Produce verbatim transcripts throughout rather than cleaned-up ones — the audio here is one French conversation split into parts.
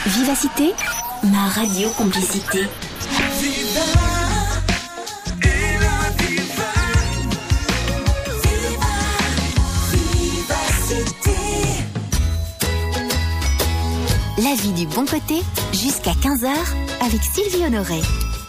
Vivacité, ma radio complicité. Viva, et la viva, viva, vivacité. La vie du bon côté, jusqu'à quinze heures, avec Sylvie Honoré.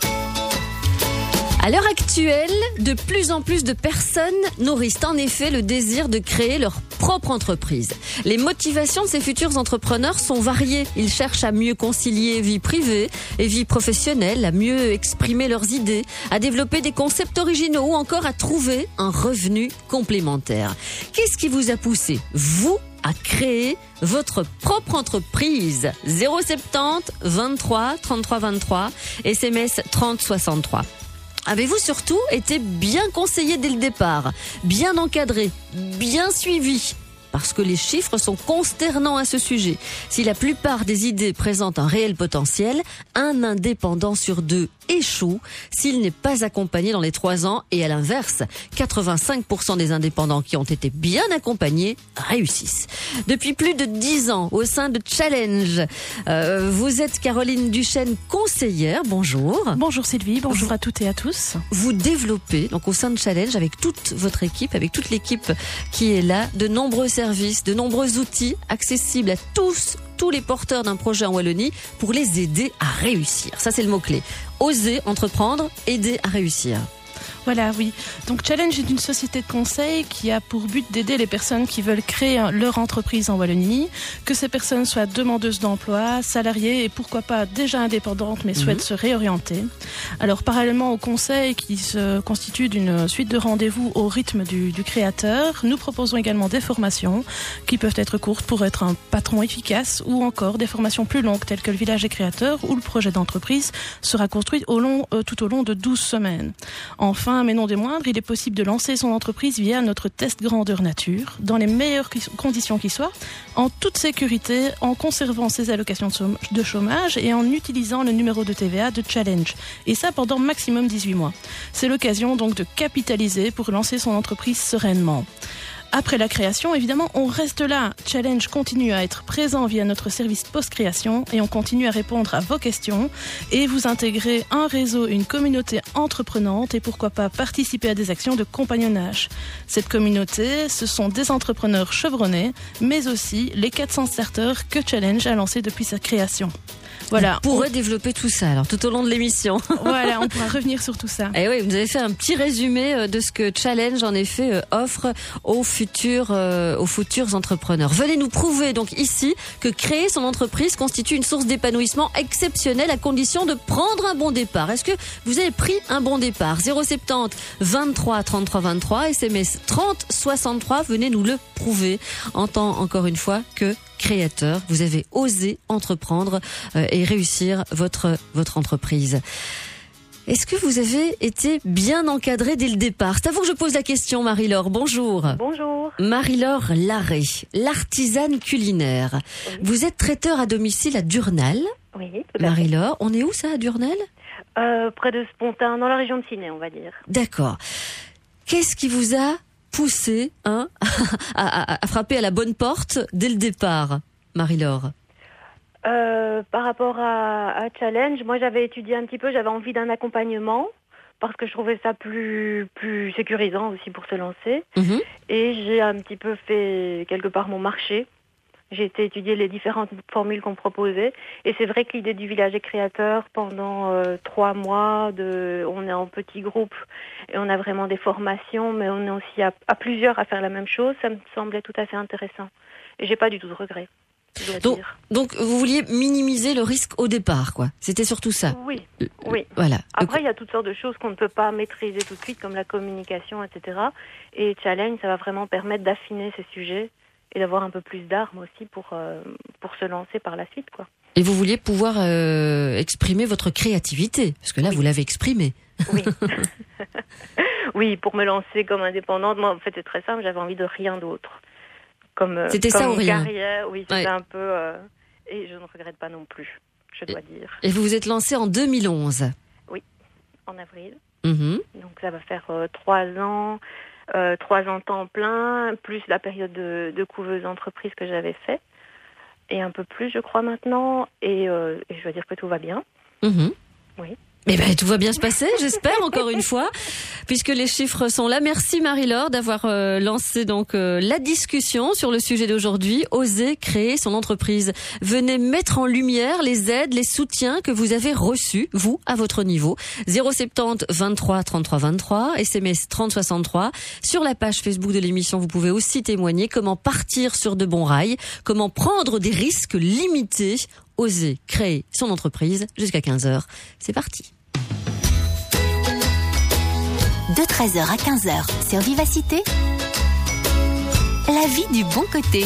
À l'heure actuelle, de plus en plus de personnes nourrissent en effet le désir de créer leur propre entreprise. Les motivations de ces futurs entrepreneurs sont variées. Ils cherchent à mieux concilier vie privée et vie professionnelle, à mieux exprimer leurs idées, à développer des concepts originaux ou encore à trouver un revenu complémentaire. Qu'est-ce qui vous a poussé, vous, à créer votre propre entreprise? Zéro soixante-dix, vingt-trois, trente-trois vingt-trois, S M S trente soixante-trois. Avez-vous surtout été bien conseillé dès le départ, bien encadré, bien suivi? Parce que les chiffres sont consternants à ce sujet. Si la plupart des idées présentent un réel potentiel, un indépendant sur deux échoue s'il n'est pas accompagné dans les trois ans, et à l'inverse, quatre-vingt-cinq pour cent des indépendants qui ont été bien accompagnés réussissent. Depuis plus de dix ans, au sein de Challenge, euh, vous êtes Caroline Duchesne, conseillère. Bonjour. Bonjour Sylvie, bonjour à toutes et à tous. Vous développez, donc au sein de Challenge, avec toute votre équipe, avec toute l'équipe qui est là, de nombreux services, de nombreux outils accessibles à tous, tous les porteurs d'un projet en Wallonie, pour les aider à réussir. Ça, c'est le mot-clé. Oser entreprendre, aider à réussir. Voilà, oui. Donc Challenge est une société de conseil qui a pour but d'aider les personnes qui veulent créer leur entreprise en Wallonie, que ces personnes soient demandeuses d'emploi, salariées et pourquoi pas déjà indépendantes mais souhaitent mmh. se réorienter. Alors parallèlement au conseil qui se constitue d'une suite de rendez-vous au rythme du, du créateur, nous proposons également des formations qui peuvent être courtes pour être un patron efficace ou encore des formations plus longues telles que le village des créateurs où le projet d'entreprise sera construit au long, euh, tout au long de douze semaines. Enfin, mais non des moindres, il est possible de lancer son entreprise via notre test grandeur nature, dans les meilleures conditions qui soient, en toute sécurité, en conservant ses allocations de chômage et en utilisant le numéro de T V A de Challenge. Et ça pendant maximum dix-huit mois. C'est l'occasion donc de capitaliser pour lancer son entreprise sereinement. Après la création, évidemment, on reste là. Challenge continue à être présent via notre service post-création et on continue à répondre à vos questions et vous intégrer un réseau, une communauté entreprenante et pourquoi pas participer à des actions de compagnonnage. Cette communauté, ce sont des entrepreneurs chevronnés, mais aussi les quatre cents starters que Challenge a lancés depuis sa création. Voilà. On pourrait on... développer tout ça alors tout au long de l'émission. Voilà, on pourra revenir sur tout ça. Et oui, vous avez fait un petit résumé de ce que Challenge en effet offre aux futurs, euh, aux futurs entrepreneurs. Venez nous prouver donc ici que créer son entreprise constitue une source d'épanouissement exceptionnelle à condition de prendre un bon départ. Est-ce que vous avez pris un bon départ? Zéro soixante-dix, vingt-trois, trente-trois vingt-trois, S M S trente soixante-trois. Venez nous le prouver en tant encore une fois que créateur, vous avez osé entreprendre euh, et réussir votre votre entreprise. Est-ce que vous avez été bien encadré dès le départ? C'est à vous que je pose la question, Marie-Laure. Bonjour. Bonjour. Marie-Laure Larrey, l'artisane culinaire. Oui. Vous êtes traiteur à domicile à Durnal. Oui, tout à fait. Marie-Laure, on est où ça, à Durnal? euh, Près de Spontin, dans la région de Ciney, on va dire. D'accord. Qu'est-ce qui vous a poussé hein, à, à, à frapper à la bonne porte dès le départ, Marie-Laure? euh, Par rapport à, à Challenge, moi j'avais étudié un petit peu, j'avais envie d'un accompagnement parce que je trouvais ça plus, plus sécurisant aussi pour se lancer. Mmh. Et j'ai un petit peu fait quelque part mon marché. J'ai été étudier les différentes formules qu'on proposait. Et c'est vrai que l'idée du village des créateurs, pendant euh, trois mois, de, on est en petits groupes et on a vraiment des formations, mais on est aussi à, à plusieurs à faire la même chose. Ça me semblait tout à fait intéressant. Et j'ai pas du tout de regrets. Donc, donc, vous vouliez minimiser le risque au départ, quoi. C'était surtout ça. Oui, oui. Voilà. Après, il y a toutes sortes de choses qu'on ne peut pas maîtriser tout de suite, comme la communication, et cetera. Et Challenge, ça va vraiment permettre d'affiner ces sujets et d'avoir un peu plus d'armes aussi pour, euh, pour se lancer par la suite, quoi. Et vous vouliez pouvoir euh, exprimer votre créativité, parce que là, oui. vous l'avez exprimée. Oui. Oui, pour me lancer comme indépendante, moi, en fait, c'est très simple, j'avais envie de rien d'autre. Comme, c'était comme ça ou rien? Carrière, oui, c'était ouais. un peu... Euh, et je ne regrette pas non plus, je dois et, dire. Et vous vous êtes lancée en deux mille onze? Oui, en avril. Mmh. Donc ça va faire euh, trois ans... Euh, trois ans temps plein, plus la période de, de couveuse entreprise que j'avais fait. et un peu plus, je crois, maintenant. Et, euh, et je dois dire que tout va bien. Mmh. Oui. Eh ben, tout va bien se passer, j'espère, encore une fois, puisque les chiffres sont là. Merci Marie-Laure d'avoir euh, lancé donc euh, la discussion sur le sujet d'aujourd'hui. Oser créer son entreprise. Venez mettre en lumière les aides, les soutiens que vous avez reçus, vous, à votre niveau. zéro sept zéro vingt-trois trente-trois vingt-trois, S M S trente soixante-trois. Sur la page Facebook de l'émission, vous pouvez aussi témoigner comment partir sur de bons rails, comment prendre des risques limités. Oser créer son entreprise jusqu'à quinze heures. C'est parti. De treize heures à quinze heures sur Vivacité, la vie du bon côté.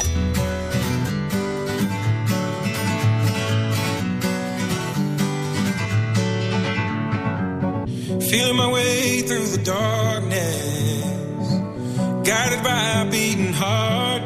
Feeling my way through the darkness, guided by a beating heart.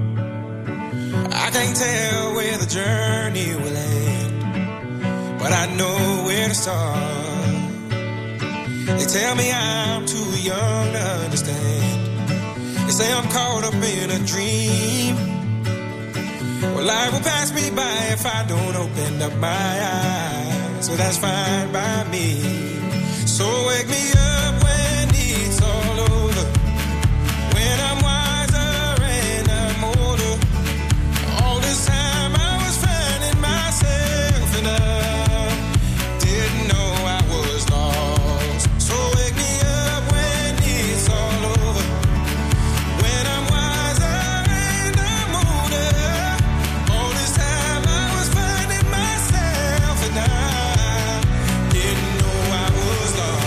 I can't tell where the journey will end, but I know where to start. They tell me I'm too young to understand. They say I'm caught up in a dream. Well, life will pass me by if I don't open up my eyes. So that's fine by me. So wake me up when it's all over, when I'm wiser and I'm older. All this time I was finding myself and I didn't know I was lost. So wake me up when it's all over, when I'm wiser and I'm older. All this time I was finding myself and I didn't know I was lost.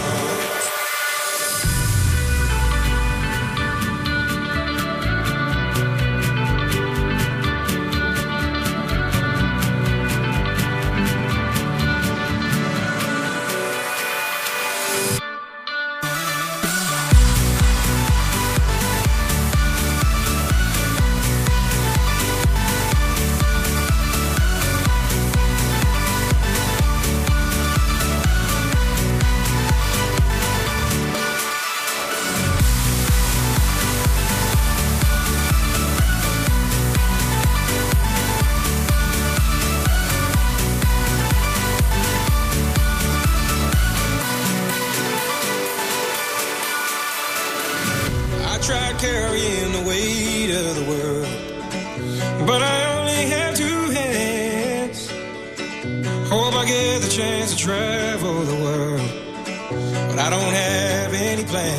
I tried carrying the weight of the world, but I only have two hands. Hope I get the chance to travel the world, but I don't have any plans.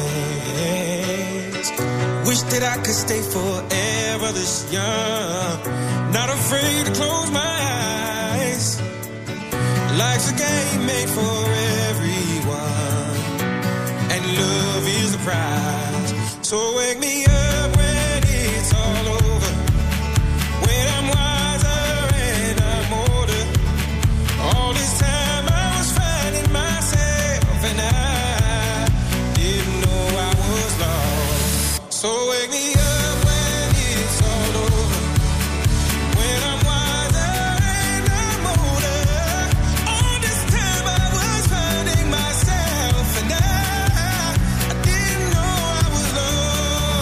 Wish that I could stay forever this young, not afraid to close my eyes. Life's a game made for everyone, and love is the prize. So wake me up when it's all over, when I'm wiser and I'm older. All this time I was finding myself and I didn't know I was lost. So wake me up when it's all over, when I'm wiser and I'm older. All this time I was finding myself and I, I didn't know I was lost.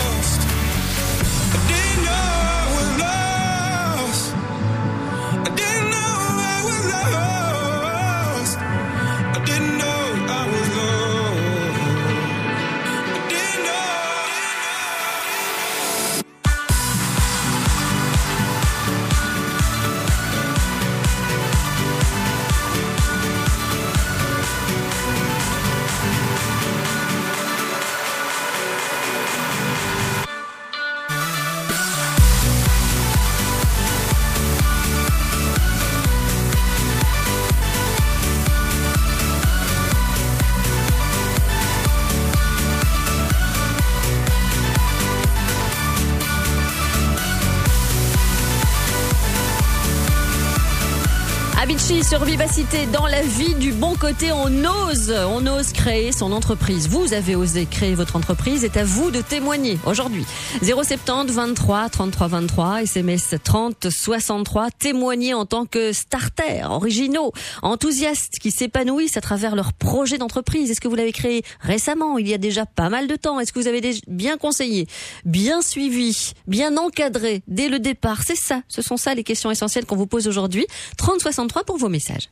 Avicii sur Vivacité, dans la vie du bon côté, on ose, on ose créer son entreprise. Vous avez osé créer votre entreprise, c'est à vous de témoigner aujourd'hui. zéro sept zéro vingt-trois trente-trois vingt-trois, S M S trente soixante-trois, témoignez en tant que starter, originaux, enthousiastes qui s'épanouissent à travers leur projet d'entreprise. Est-ce que vous l'avez créé récemment, il y a déjà pas mal de temps? Est-ce que vous avez bien conseillé, bien suivi, bien encadré dès le départ? C'est ça, ce sont ça les questions essentielles qu'on vous pose aujourd'hui. trente soixante-trois pour vos messages.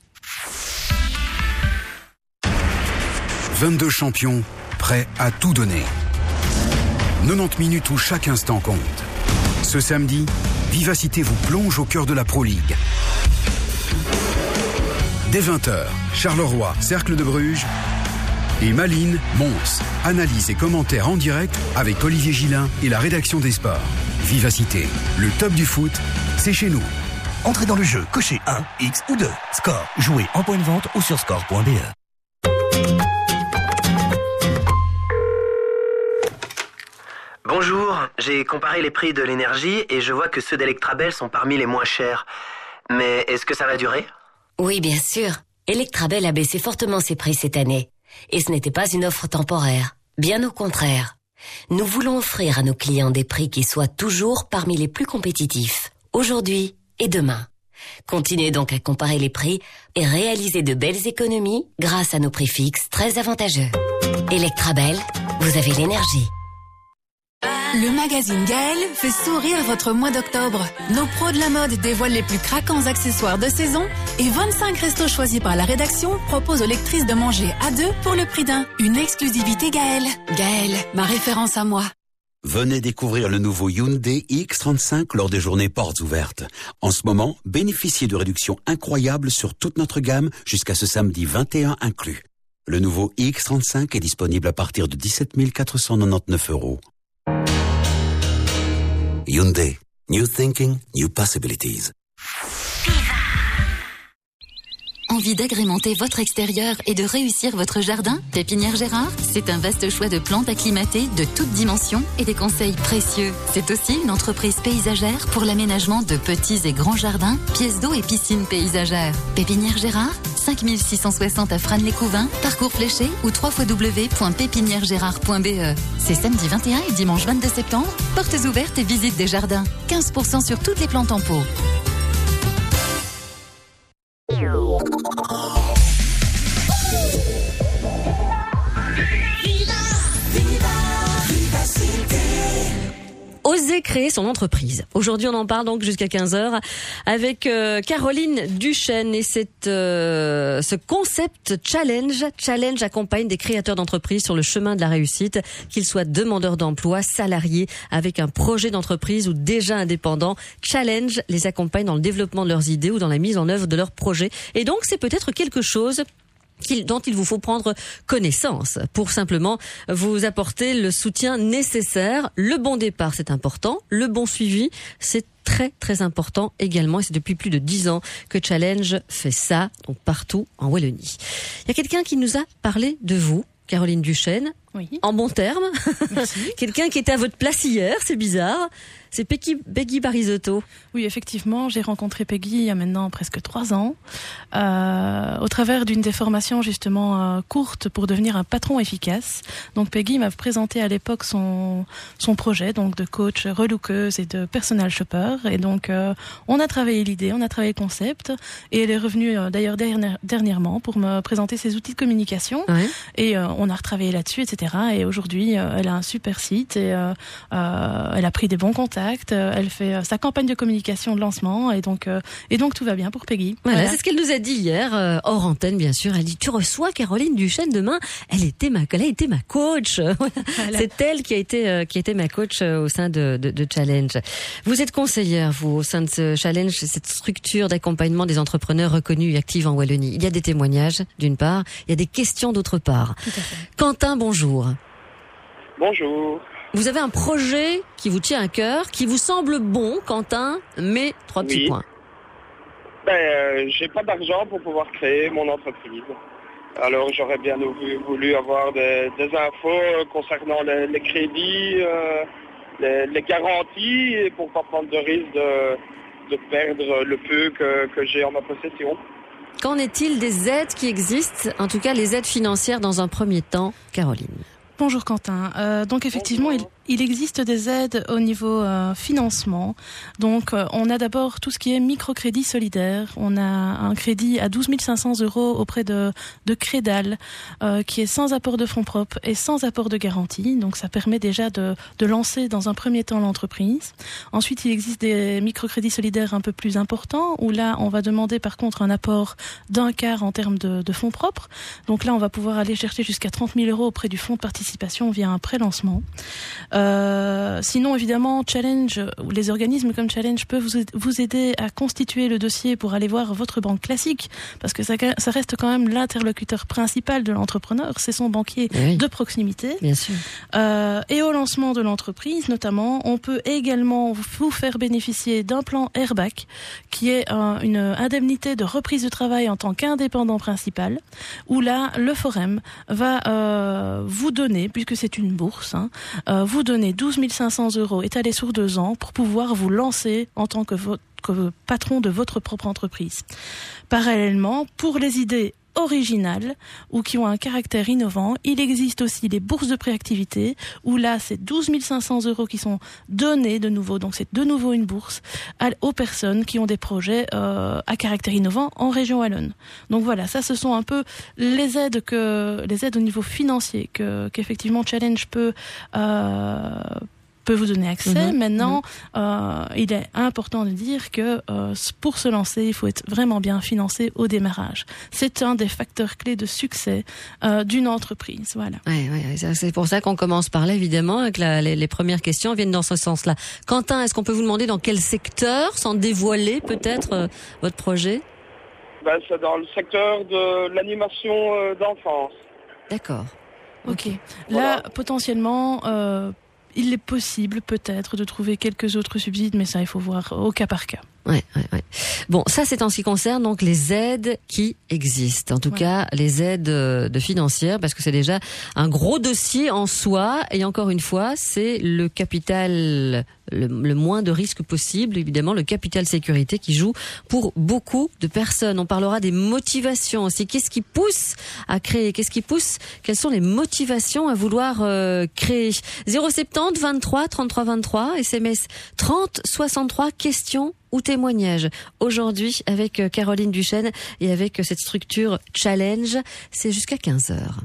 vingt-deux champions prêts à tout donner. quatre-vingt-dix minutes où chaque instant compte. Ce samedi, Vivacité vous plonge au cœur de la Pro League. Dès vingt heures, Charleroi, Cercle de Bruges et Malines, Mons. Analyse et commentaires en direct avec Olivier Gillin et la rédaction des sports. Vivacité, le top du foot, c'est chez nous. Entrez dans le jeu, cochez un, X ou deux. Score, jouez en point de vente ou sur score point b e. Bonjour, j'ai comparé les prix de l'énergie et je vois que ceux d'Electrabel sont parmi les moins chers. Mais est-ce que ça va durer ? Oui, bien sûr. Electrabel a baissé fortement ses prix cette année. Et ce n'était pas une offre temporaire. Bien au contraire. Nous voulons offrir à nos clients des prix qui soient toujours parmi les plus compétitifs. Aujourd'hui et demain. Continuez donc à comparer les prix et réaliser de belles économies grâce à nos prix fixes très avantageux. Electrabel, vous avez l'énergie. Le magazine Gaël fait sourire votre mois d'octobre. Nos pros de la mode dévoilent les plus craquants accessoires de saison et vingt-cinq restos choisis par la rédaction proposent aux lectrices de manger à deux pour le prix d'un. Une exclusivité Gaël. Gaël, ma référence à moi. Venez découvrir le nouveau Hyundai i X trente-cinq lors des journées portes ouvertes. En ce moment, bénéficiez de réductions incroyables sur toute notre gamme jusqu'à ce samedi vingt et un inclus. Le nouveau i X trente-cinq est disponible à partir de dix-sept mille quatre cent quatre-vingt-dix-neuf euros. Hyundai. New thinking, new possibilities. Envie d'agrémenter votre extérieur et de réussir votre jardin? Pépinière Gérard, c'est un vaste choix de plantes acclimatées de toutes dimensions et des conseils précieux. C'est aussi une entreprise paysagère pour l'aménagement de petits et grands jardins, pièces d'eau et piscines paysagères. Pépinière Gérard, cinq mille six cent soixante à Frasnes-les-Couvains, parcours fléché ou w w w point pépinière gérard point b e. C'est samedi vingt et un et dimanche vingt-deux septembre, portes ouvertes et visite des jardins. quinze pour cent sur toutes les plantes en pot. Oser créer son entreprise. Aujourd'hui, on en parle donc jusqu'à quinze heures avec euh, Caroline Duchesne et cette, euh, ce concept challenge. Challenge accompagne des créateurs d'entreprises sur le chemin de la réussite, qu'ils soient demandeurs d'emploi, salariés, avec un projet d'entreprise ou déjà indépendants. Challenge les accompagne dans le développement de leurs idées ou dans la mise en œuvre de leurs projets. Et donc, c'est peut-être quelque chose dont il vous faut prendre connaissance pour simplement vous apporter le soutien nécessaire. Le bon départ, c'est important. Le bon suivi, c'est très très important également. Et c'est depuis plus de dix ans que Challenge fait ça, donc partout en Wallonie. Il y a quelqu'un qui nous a parlé de vous, Caroline Duchesne, oui. En bon terme. Quelqu'un qui était à votre place hier, c'est bizarre. C'est Peggy, Peggy Barisotto. Oui, effectivement, j'ai rencontré Peggy il y a maintenant presque trois ans, euh, au travers d'une des formations justement euh, courtes pour devenir un patron efficace. Donc Peggy m'a présenté à l'époque son son projet donc de coach relookeuse et de personal shopper. Et donc euh, on a travaillé l'idée, on a travaillé le concept, et elle est revenue euh, d'ailleurs dernière, dernièrement pour me présenter ses outils de communication. Ouais. Et euh, on a retravaillé là-dessus, et cetera. Et aujourd'hui, euh, elle a un super site et euh, euh, elle a pris des bons contacts. Elle fait euh, sa campagne de communication de lancement et donc euh, et donc tout va bien pour Peggy. Voilà, voilà. C'est ce qu'elle nous a dit hier euh, hors antenne bien sûr. Elle dit tu reçois Caroline Duchesne demain. Elle était ma elle a été ma coach. Voilà. C'est elle qui a été euh, qui a été ma coach euh, au sein de, de de Challenge. Vous êtes conseillère vous au sein de ce Challenge, cette structure d'accompagnement des entrepreneurs reconnus et actifs en Wallonie. Il y a des témoignages d'une part, il y a des questions d'autre part. Tout à fait. Quentin, bonjour. Bonjour. Vous avez un projet qui vous tient à cœur, qui vous semble bon, Quentin, mais trois petits oui. points. Ben, euh, j'ai pas d'argent pour pouvoir créer mon entreprise. Alors, j'aurais bien voulu avoir des, des infos concernant les, les crédits, euh, les, les garanties, pour pas prendre de risque de, de perdre le peu que, que j'ai en ma possession. Qu'en est-il des aides qui existent, en tout cas les aides financières dans un premier temps, Caroline? Bonjour Quentin. Euh, donc effectivement, il, il existe des aides au niveau euh, financement. Donc euh, on a d'abord tout ce qui est microcrédit solidaire. On a un crédit à douze mille cinq cents euros auprès de, de Crédal, euh, qui est sans apport de fonds propres et sans apport de garantie. Donc ça permet déjà de, de lancer dans un premier temps l'entreprise. Ensuite, il existe des microcrédits solidaires un peu plus importants, où là on va demander par contre un apport d'un quart en termes de, de fonds propres. Donc là on va pouvoir aller chercher jusqu'à trente mille euros auprès du fonds de participation via un pré-lancement. Euh, sinon, évidemment, Challenge, les organismes comme Challenge peuvent vous, vous aider à constituer le dossier pour aller voir votre banque classique, parce que ça, ça reste quand même l'interlocuteur principal de l'entrepreneur, c'est son banquier oui. de proximité. Bien sûr. Euh, et au lancement de l'entreprise, notamment, on peut également vous faire bénéficier d'un plan Airbag, qui est un, une indemnité de reprise de travail en tant qu'indépendant principal, où là, le Forum va euh, vous donner, puisque c'est une bourse, hein, euh, vous donnez douze mille cinq cents euros étalés sur deux ans pour pouvoir vous lancer en tant que, vo- que patron de votre propre entreprise. Parallèlement, pour les idées originales ou qui ont un caractère innovant, il existe aussi les bourses de préactivité où là c'est douze mille cinq cents euros qui sont donnés de nouveau, donc c'est de nouveau une bourse à, aux personnes qui ont des projets euh, à caractère innovant en région wallonne. Donc voilà, ça ce sont un peu les aides que les aides au niveau financier que qu'effectivement Challenge peut euh, peut vous donner accès. Mmh, Maintenant, mmh. Euh, il est important de dire que euh, pour se lancer, il faut être vraiment bien financé au démarrage. C'est un des facteurs clés de succès euh, d'une entreprise. Voilà. Ouais, ouais, c'est pour ça qu'on commence par là, évidemment, et que la, les, les premières questions viennent dans ce sens-là. Quentin, est-ce qu'on peut vous demander dans quel secteur, sans dévoiler peut-être euh, votre projet? Ben, c'est dans le secteur de l'animation euh, d'enfance. D'accord. Ok. okay. Voilà. Là, potentiellement... Euh, il est possible peut-être de trouver quelques autres subsides, mais ça il faut voir au cas par cas. Ouais, ouais, ouais. Bon, ça c'est en ce qui concerne donc les aides qui existent. En tout ouais. cas, les aides de financières, parce que c'est déjà un gros dossier en soi. Et encore une fois, c'est le capital, le, le moins de risque possible, évidemment, le capital sécurité qui joue pour beaucoup de personnes. On parlera des motivations aussi. Qu'est-ce qui pousse à créer? Qu'est-ce qui pousse? Quelles sont les motivations à vouloir euh, créer? zéro sept zéro vingt-trois trente-trois vingt-trois, S M S trente soixante-trois, questions ou témoignages. Aujourd'hui, avec Caroline Duchesne et avec cette structure Challenge, c'est jusqu'à quinze heures.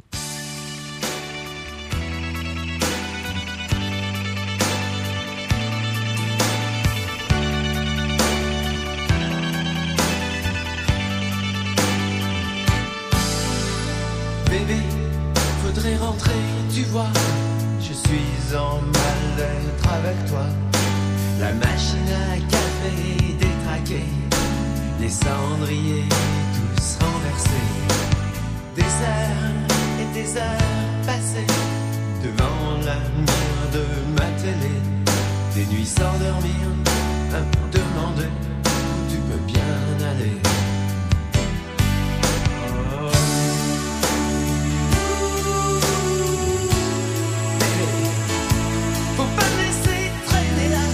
Bébé, faudrait rentrer, tu vois. Je suis en mal-être avec toi. La machine à café détraquée, les cendriers tous renversés. Des heures et des heures passées devant la lumière de ma télé. Des nuits sans dormir, à me demander où tu peux bien aller. Oh. Bébé, faut pas me laisser traîner là.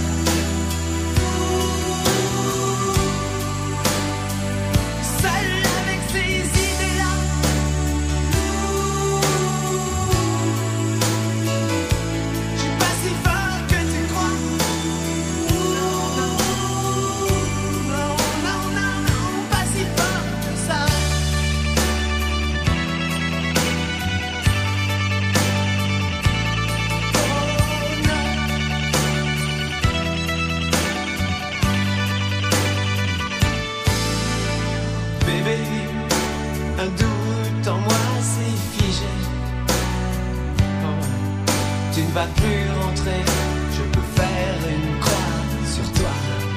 Tu ne vas plus rentrer, je peux faire une croix sur toi.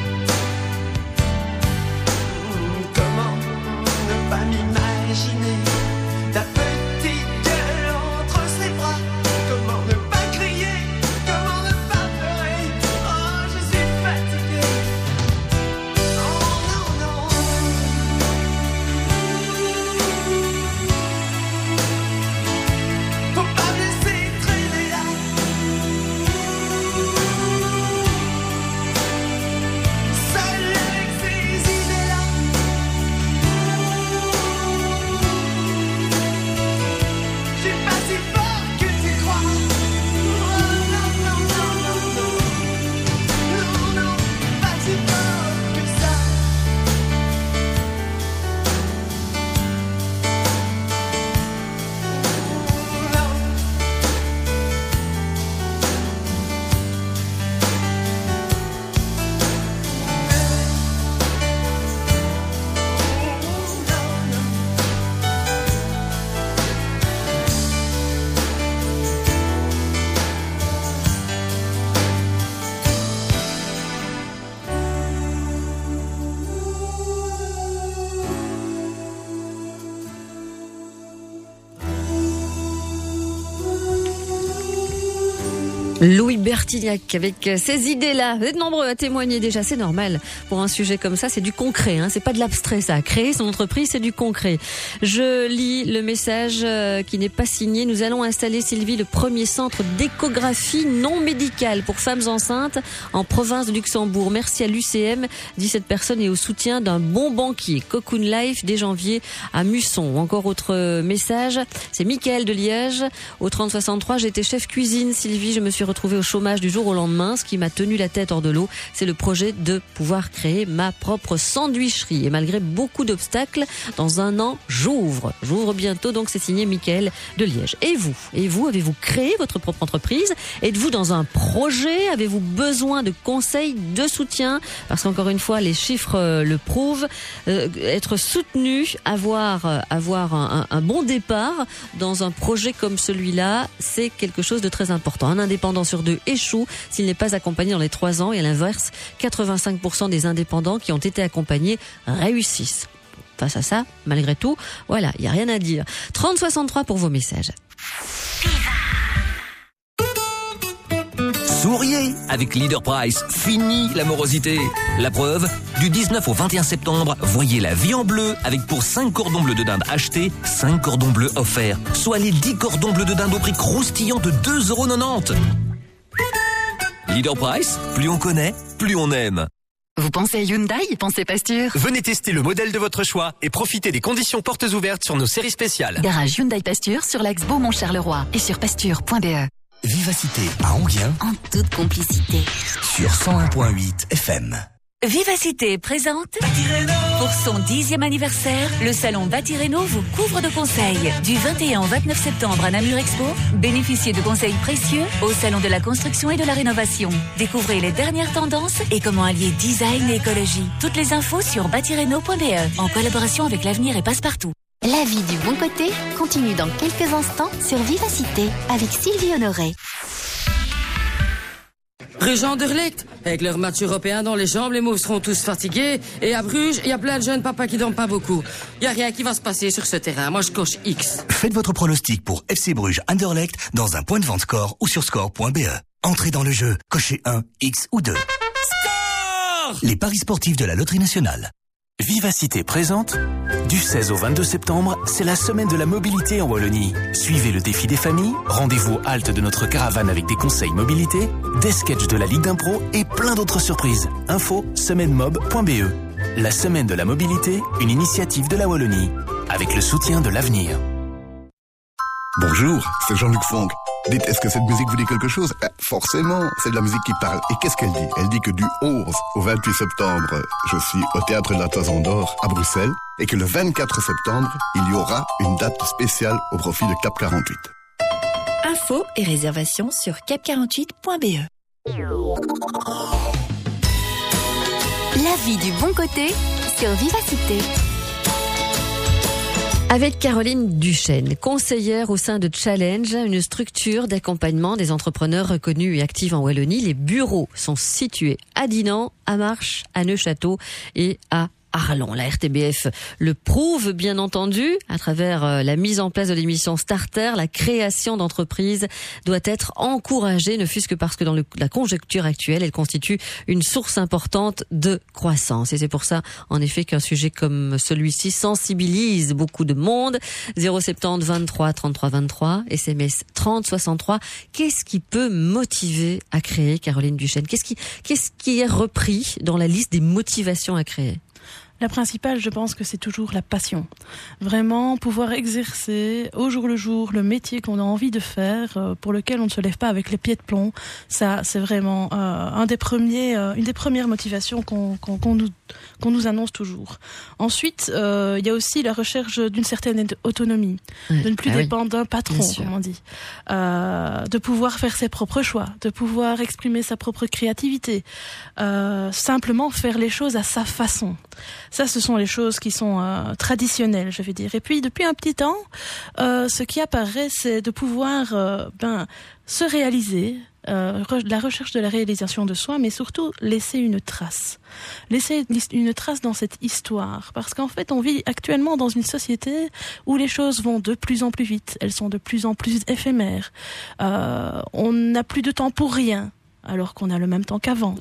Comment ne pas m'imaginer ta petite gueule entre ses bras? Comment ne pas crier? Comment ne pas pleurer? Oh, je suis fatiguée. Oh non, non. Faut pas me laisser traîner là. Louis Bertignac avec ces idées-là. Vous êtes nombreux à témoigner déjà, c'est normal. Pour un sujet comme ça, c'est du concret, hein. C'est pas de l'abstrait ça. Créer son entreprise, c'est du concret. Je lis le message qui n'est pas signé. Nous allons installer, Sylvie, le premier centre d'échographie non médicale pour femmes enceintes en province de Luxembourg. Merci à l'U C M, dit cette personne, et au soutien d'un bon banquier. Cocoon Life dès janvier à Musson. Encore autre message, c'est Mickaël de Liège. Au trente soixante-trois, j'étais chef cuisine, Sylvie, je me suis retrouvée au chômage du jour au lendemain. Ce qui m'a tenu la tête hors de l'eau, c'est le projet de pouvoir créer ma propre sandwicherie. Et malgré beaucoup d'obstacles, dans un an, j'ouvre. J'ouvre bientôt, donc c'est signé Mickaël de Liège. Et vous Et vous, avez-vous créé votre propre entreprise? Êtes-vous dans un projet? Avez-vous besoin de conseils, de soutien? Parce qu'encore une fois, les chiffres euh, le prouvent. Euh, être soutenu, avoir, euh, avoir un, un, un bon départ dans un projet comme celui-là, c'est quelque chose de très important. Un indépendant sur deux échoue s'il n'est pas accompagné dans les trois ans, et à l'inverse, quatre-vingt-cinq pour cent des indépendants qui ont été accompagnés réussissent. Face à ça, malgré tout, voilà, il n'y a rien à dire. trente soixante-trois pour vos messages. Souriez avec Leader Price. Fini la morosité. La preuve, du dix-neuf au vingt et un septembre, voyez la vie en bleu avec pour cinq cordons bleus de dinde achetés, cinq cordons bleus offerts. Soit les dix cordons bleus de dinde au prix croustillant de deux euros quatre-vingt-dix. Leader Price, plus on connaît, plus on aime. Vous pensez Hyundai? Pensez Pasture? Venez tester le modèle de votre choix et profitez des conditions portes ouvertes sur nos séries spéciales. Garage Hyundai Pasture sur l'axe Beaumont-Charleroi et sur pasture point b e. Vivacité à Anguien En toute complicité. sur cent un virgule huit F M. Vivacité présente pour son dixième anniversaire, le salon Batireno vous couvre de conseils. Du vingt et un au vingt-neuf septembre à Namur Expo, bénéficiez de conseils précieux au salon de la construction et de la rénovation. Découvrez les dernières tendances et comment allier design et écologie. Toutes les infos sur batireno point b e en collaboration avec l'Avenir et Passepartout. La vie du bon côté continue dans quelques instants sur Vivacité avec Sylvie Honoré. Régent Anderlecht, avec leur match européen dans les jambes, les Mauves seront tous fatigués. Et à Bruges, il y a plein de jeunes papas qui dorment pas beaucoup. Il n'y a rien qui va se passer sur ce terrain. Moi, je coche X. Faites votre pronostic pour F C Bruges Anderlecht dans un point de vente score ou sur score point b e. Entrez dans le jeu, cochez un, X ou deux. Score! Les paris sportifs de la Loterie Nationale. Vivacité présente. Du seize au vingt-deux septembre, c'est la semaine de la mobilité en Wallonie. Suivez le défi des familles, rendez-vous halte de notre caravane avec des conseils mobilité, des sketchs de la Ligue d'impro et plein d'autres surprises. Info semaine mob point b e. La semaine de la mobilité, une initiative de la Wallonie, avec le soutien de l'Avenir. Bonjour, c'est Jean-Luc Fonck. Dites, est-ce que cette musique vous dit quelque chose? eh, Forcément, c'est de la musique qui parle. Et qu'est-ce qu'elle dit? Elle dit que du onze au vingt-huit septembre, je suis au Théâtre de la Toison d'Or à Bruxelles, et que le vingt-quatre septembre, il y aura une date spéciale au profit de Cap quarante-huit. Infos et réservations sur cap quarante-huit point b e. La vie du bon côté sur Vivacité. Avec Caroline Duchesne, conseillère au sein de Challenge, une structure d'accompagnement des entrepreneurs reconnus et actifs en Wallonie. Les bureaux sont situés à Dinan, à Marche, à Neufchâteau et à Arlon. La R T B F le prouve, bien entendu, à travers la mise en place de l'émission Starter. La création d'entreprises doit être encouragée, ne fût-ce que parce que dans le, la conjoncture actuelle, elle constitue une source importante de croissance. Et c'est pour ça, en effet, qu'un sujet comme celui-ci sensibilise beaucoup de monde. zéro sept zéro vingt-trois trente-trois vingt-trois, S M S trente soixante-trois. Qu'est-ce qui peut motiver à créer, Caroline Duchesne? Qu'est-ce qui, qu'est-ce qui est repris dans la liste des motivations à créer? La principale, je pense que c'est toujours la passion. Vraiment pouvoir exercer au jour le jour le métier qu'on a envie de faire, euh, pour lequel on ne se lève pas avec les pieds de plomb. Ça, c'est vraiment euh, un des premiers, euh, une des premières motivations qu'on, qu'on, qu'on, nous, qu'on nous annonce toujours. Ensuite, euh, il y a aussi la recherche d'une certaine autonomie, ouais. de ne plus ah dépendre oui. d'un patron, comme on dit, euh, de pouvoir faire ses propres choix, de pouvoir exprimer sa propre créativité, euh, simplement faire les choses à sa façon. Ça, ce sont les choses qui sont euh, traditionnelles, je vais dire. Et puis, depuis un petit temps, euh, ce qui apparaît, c'est de pouvoir euh, ben, se réaliser euh, re- la recherche de la réalisation de soi, mais surtout laisser une trace. Laisser une trace dans cette histoire. Parce qu'en fait, on vit actuellement dans une société où les choses vont de plus en plus vite. Elles sont de plus en plus éphémères. Euh, on n'a plus de temps pour rien, alors qu'on a le même temps qu'avant.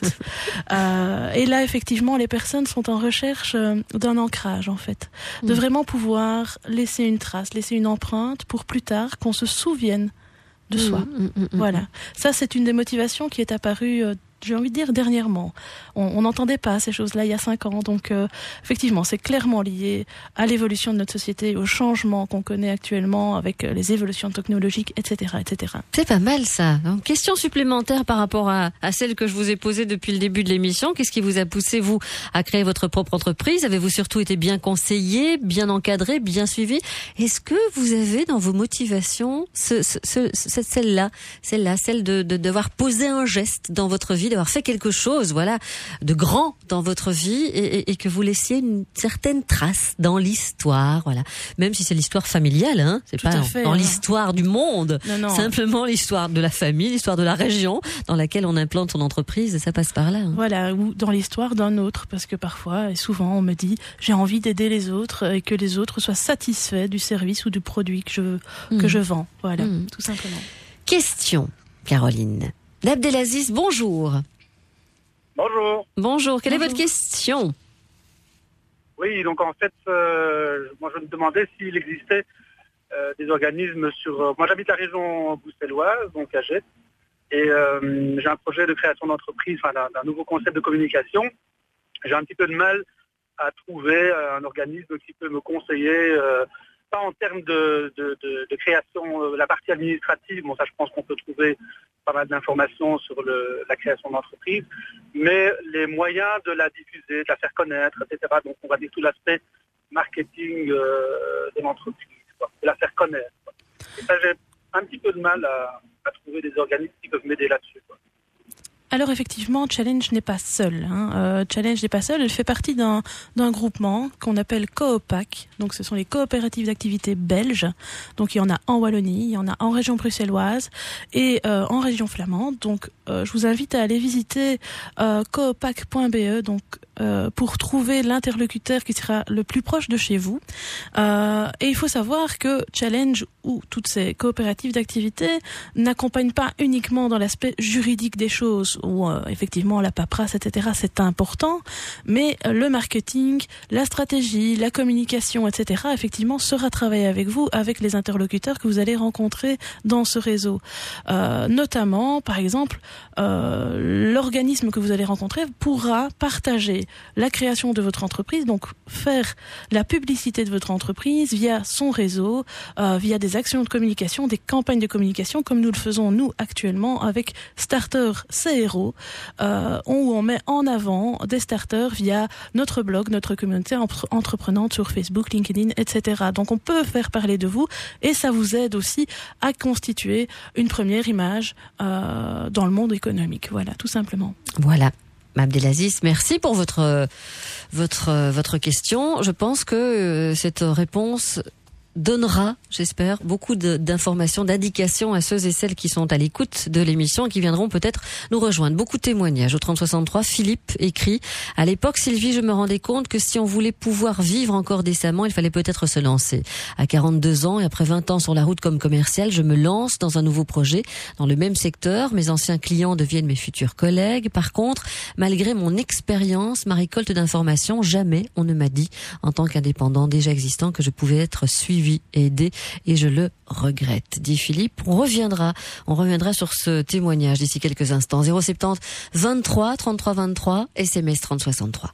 euh, et là, effectivement, les personnes sont en recherche euh, d'un ancrage, en fait. De mmh. vraiment pouvoir laisser une trace, laisser une empreinte pour plus tard qu'on se souvienne de soi. Mmh, mmh, mmh, voilà. Ça, c'est une des motivations qui est apparue, euh, j'ai envie de dire, dernièrement. On n'entendait pas ces choses-là il y a cinq ans. Donc, euh, effectivement, c'est clairement lié à l'évolution de notre société, aux changements qu'on connaît actuellement avec les évolutions technologiques, et cetera, et cetera. C'est pas mal, ça. Donc, question supplémentaire par rapport à, à celle que je vous ai posée depuis le début de l'émission. Qu'est-ce qui vous a poussé, vous, à créer votre propre entreprise? Avez-vous surtout été bien conseillé, bien encadré, bien suivi? Est-ce que vous avez dans vos motivations ce, ce, ce, cette, celle-là, celle-là, celle de, de devoir poser un geste dans votre vie, d'avoir fait quelque chose, voilà, de grand dans votre vie et, et, et que vous laissiez une certaine trace dans l'histoire, voilà. Même si c'est l'histoire familiale, hein, c'est Tout pas fait, dans hein. l'histoire du monde, non, non. simplement l'histoire de la famille, l'histoire de la région dans laquelle on implante son entreprise, et ça passe par là. Hein. Voilà, ou dans l'histoire d'un autre, parce que parfois et souvent on me dit j'ai envie d'aider les autres et que les autres soient satisfaits du service ou du produit que je mmh. que je vends, voilà, mmh. tout simplement. Question, Caroline. Abdelaziz, bonjour. Bonjour. Bonjour, quelle Bonjour. est votre question? Oui, donc en fait, euh, moi je me demandais s'il existait euh, des organismes sur... Euh, moi j'habite la région bruxelloise, donc à Gênes, et euh, j'ai un projet de création d'entreprise, enfin d'un, d'un nouveau concept de communication. J'ai un petit peu de mal à trouver un organisme qui peut me conseiller, euh, pas en termes de, de, de, de création, euh, la partie administrative, bon ça je pense qu'on peut trouver pas mal d'informations sur le, la création d'entreprise, mais les moyens de la diffuser, de la faire connaître, et cetera. Donc on va dire tout l'aspect marketing euh, de l'entreprise, quoi, de la faire connaître. Quoi. Et ça j'ai un petit peu de mal à, à trouver des organismes qui peuvent m'aider là-dessus, quoi. Alors effectivement, Challenge n'est pas seul. Hein. Euh, Challenge n'est pas seul. Elle fait partie d'un, d'un groupement qu'on appelle Coopac. Donc ce sont les coopératives d'activité belges. Donc il y en a en Wallonie, il y en a en région bruxelloise et euh, en région flamande. Donc euh, je vous invite à aller visiter euh, coopac point b e. Donc euh, pour trouver l'interlocuteur qui sera le plus proche de chez vous. Euh, et il faut savoir que Challenge ou toutes ces coopératives d'activité n'accompagnent pas uniquement dans l'aspect juridique des choses, où euh, effectivement la paperasse, et cetera, c'est important, mais euh, le marketing, la stratégie, la communication, et cetera, effectivement, sera travaillé avec vous, avec les interlocuteurs que vous allez rencontrer dans ce réseau. Euh, notamment, par exemple, euh, l'organisme que vous allez rencontrer pourra partager la création de votre entreprise, donc faire la publicité de votre entreprise via son réseau, euh, via des actions de communication, des campagnes de communication, comme nous le faisons nous actuellement avec Starter C R O, euh, où on met en avant des starters via notre blog, notre communauté entreprenante sur Facebook, LinkedIn, et cetera. Donc on peut faire parler de vous et ça vous aide aussi à constituer une première image euh, dans le monde économique. Voilà, tout simplement. Voilà. Abdelaziz, merci pour votre votre votre question. Je pense que euh, cette réponse donnera, j'espère, beaucoup de, d'informations, d'indications à ceux et celles qui sont à l'écoute de l'émission et qui viendront peut-être nous rejoindre. Beaucoup de témoignages. Au trente soixante-trois, Philippe écrit « À l'époque, Sylvie, je me rendais compte que si on voulait pouvoir vivre encore décemment, il fallait peut-être se lancer. À quarante-deux ans et après vingt ans sur la route comme commercial, je me lance dans un nouveau projet dans le même secteur. Mes anciens clients deviennent mes futurs collègues. Par contre, malgré mon expérience, ma récolte d'informations, jamais on ne m'a dit, en tant qu'indépendant déjà existant, que je pouvais être suivi et aidé, et je le regrette, dit Philippe. On reviendra, on reviendra sur ce témoignage d'ici quelques instants. zéro sept zéro vingt-trois trente-trois vingt-trois, S M S trente soixante-trois.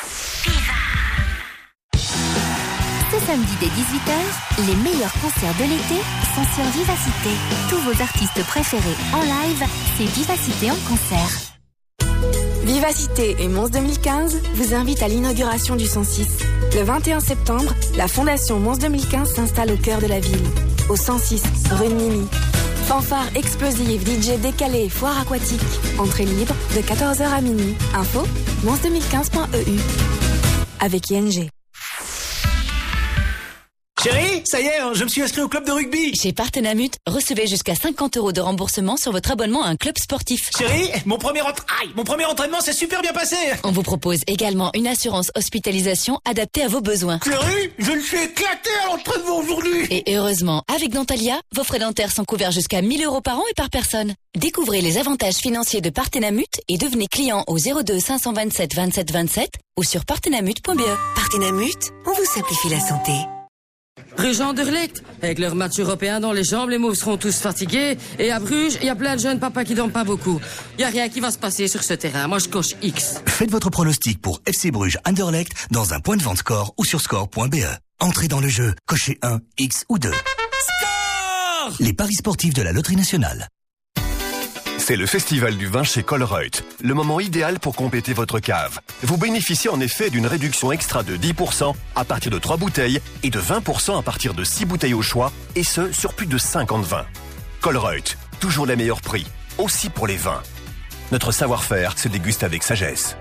Ce samedi dès dix-huit heures, les meilleurs concerts de l'été sont sur Vivacité. Tous vos artistes préférés en live, c'est Vivacité en concert. Vivacité et Mons deux mille quinze vous invitent à l'inauguration du cent six. Le vingt et un septembre, la Fondation Mons deux mille quinze s'installe au cœur de la ville, au cent six, rue de Nîmes. Fanfare explosive, D J décalé et foire aquatique. Entrée libre de quatorze heures à minuit. Info, mons deux mille quinze point e u. Avec I N G. Chérie, ça y est, je me suis inscrit au club de rugby. Chez Partenamut, recevez jusqu'à cinquante euros de remboursement sur votre abonnement à un club sportif. Chérie, mon premier, ent... Aïe, mon premier entraînement s'est super bien passé. On vous propose également une assurance hospitalisation adaptée à vos besoins. Chérie, je me suis éclaté à l'entraînement aujourd'hui. Et heureusement, avec Dentalia, vos frais dentaires sont couverts jusqu'à mille euros par an et par personne. Découvrez les avantages financiers de Partenamut et devenez client au zéro deux cinq cent vingt-sept vingt-sept vingt-sept ou sur partenamut point b e. Partenamut, on vous simplifie la santé. Rue Anderlecht, avec leur match européen dans les jambes, les moves seront tous fatigués. Et à Bruges, il y a plein de jeunes papas qui dorment pas beaucoup. Il y a rien qui va se passer sur ce terrain. Moi, je coche X. Faites votre pronostic pour F C Bruges Anderlecht dans un point de vente score ou sur score point b e. Entrez dans le jeu, cochez un, X ou deux. Score! Les paris sportifs de la Loterie Nationale. C'est le festival du vin chez Colruyt, le moment idéal pour compléter votre cave. Vous bénéficiez en effet d'une réduction extra de dix pour cent à partir de trois bouteilles et de vingt pour cent à partir de six bouteilles au choix, et ce, sur plus de cinquante vins. Colruyt, toujours les meilleurs prix, aussi pour les vins. Notre savoir-faire se déguste avec sagesse.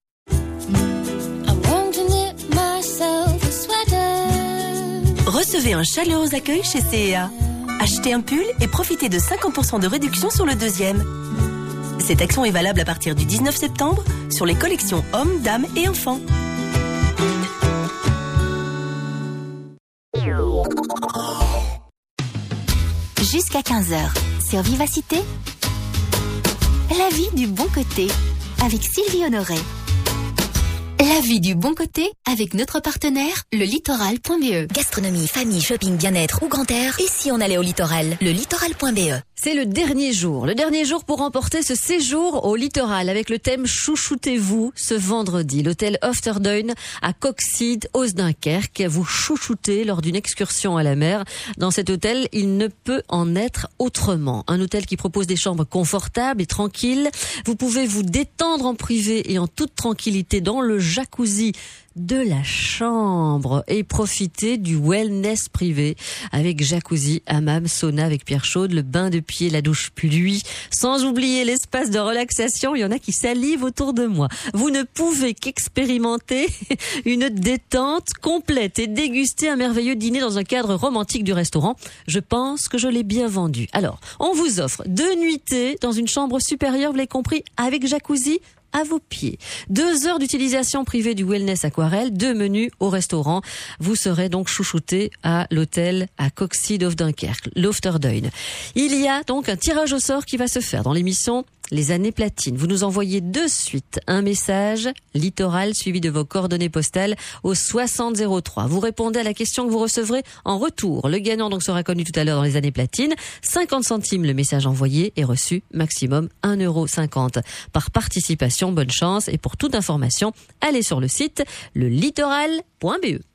Recevez un chaleureux accueil chez C et A. Achetez un pull et profitez de cinquante pour cent de réduction sur le deuxième. Cette action est valable à partir du dix-neuf septembre sur les collections hommes, dames et enfants. Jusqu'à quinze heures, sur Vivacité, la vie du bon côté, avec Sylvie Honoré. La vie du bon côté avec notre partenaire, le littoral point b e. Gastronomie, famille, shopping, bien-être ou grand air. Et si on allait au littoral? Le littoral point b e. C'est le dernier jour, le dernier jour pour remporter ce séjour au littoral avec le thème Chouchoutez-vous ce vendredi. L'hôtel Ofterdeuin à Coxide, aux Dunkerque. Vous chouchoutez lors d'une excursion à la mer. Dans cet hôtel, il ne peut en être autrement. Un hôtel qui propose des chambres confortables et tranquilles. Vous pouvez vous détendre en privé et en toute tranquillité dans le jacuzzi de la chambre et profiter du wellness privé avec jacuzzi, hammam, sauna avec pierre chaude, le bain de pied, la douche pluie, sans oublier l'espace de relaxation. Il y en a qui salivent autour de moi. Vous ne pouvez qu'expérimenter une détente complète et déguster un merveilleux dîner dans un cadre romantique du restaurant. Je pense que je l'ai bien vendu. Alors, on vous offre deux nuitées dans une chambre supérieure, vous l'avez compris, avec jacuzzi à vos pieds. Deux heures d'utilisation privée du wellness aquarelle, deux menus au restaurant. Vous serez donc chouchouté à l'hôtel à Coxide of Dunkerque, l'Ofterdeuin. Il y a donc un tirage au sort qui va se faire dans l'émission Les années platines. Vous nous envoyez de suite un message littoral suivi de vos coordonnées postales au soixante zéro trois. Vous répondez à la question que vous recevrez en retour. Le gagnant donc sera connu tout à l'heure dans les années platines. cinquante centimes le message envoyé et reçu, maximum un euro cinquante par participation. Bonne chance et pour toute information, allez sur le site le littoral point b e.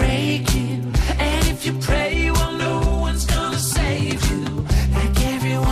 Everyone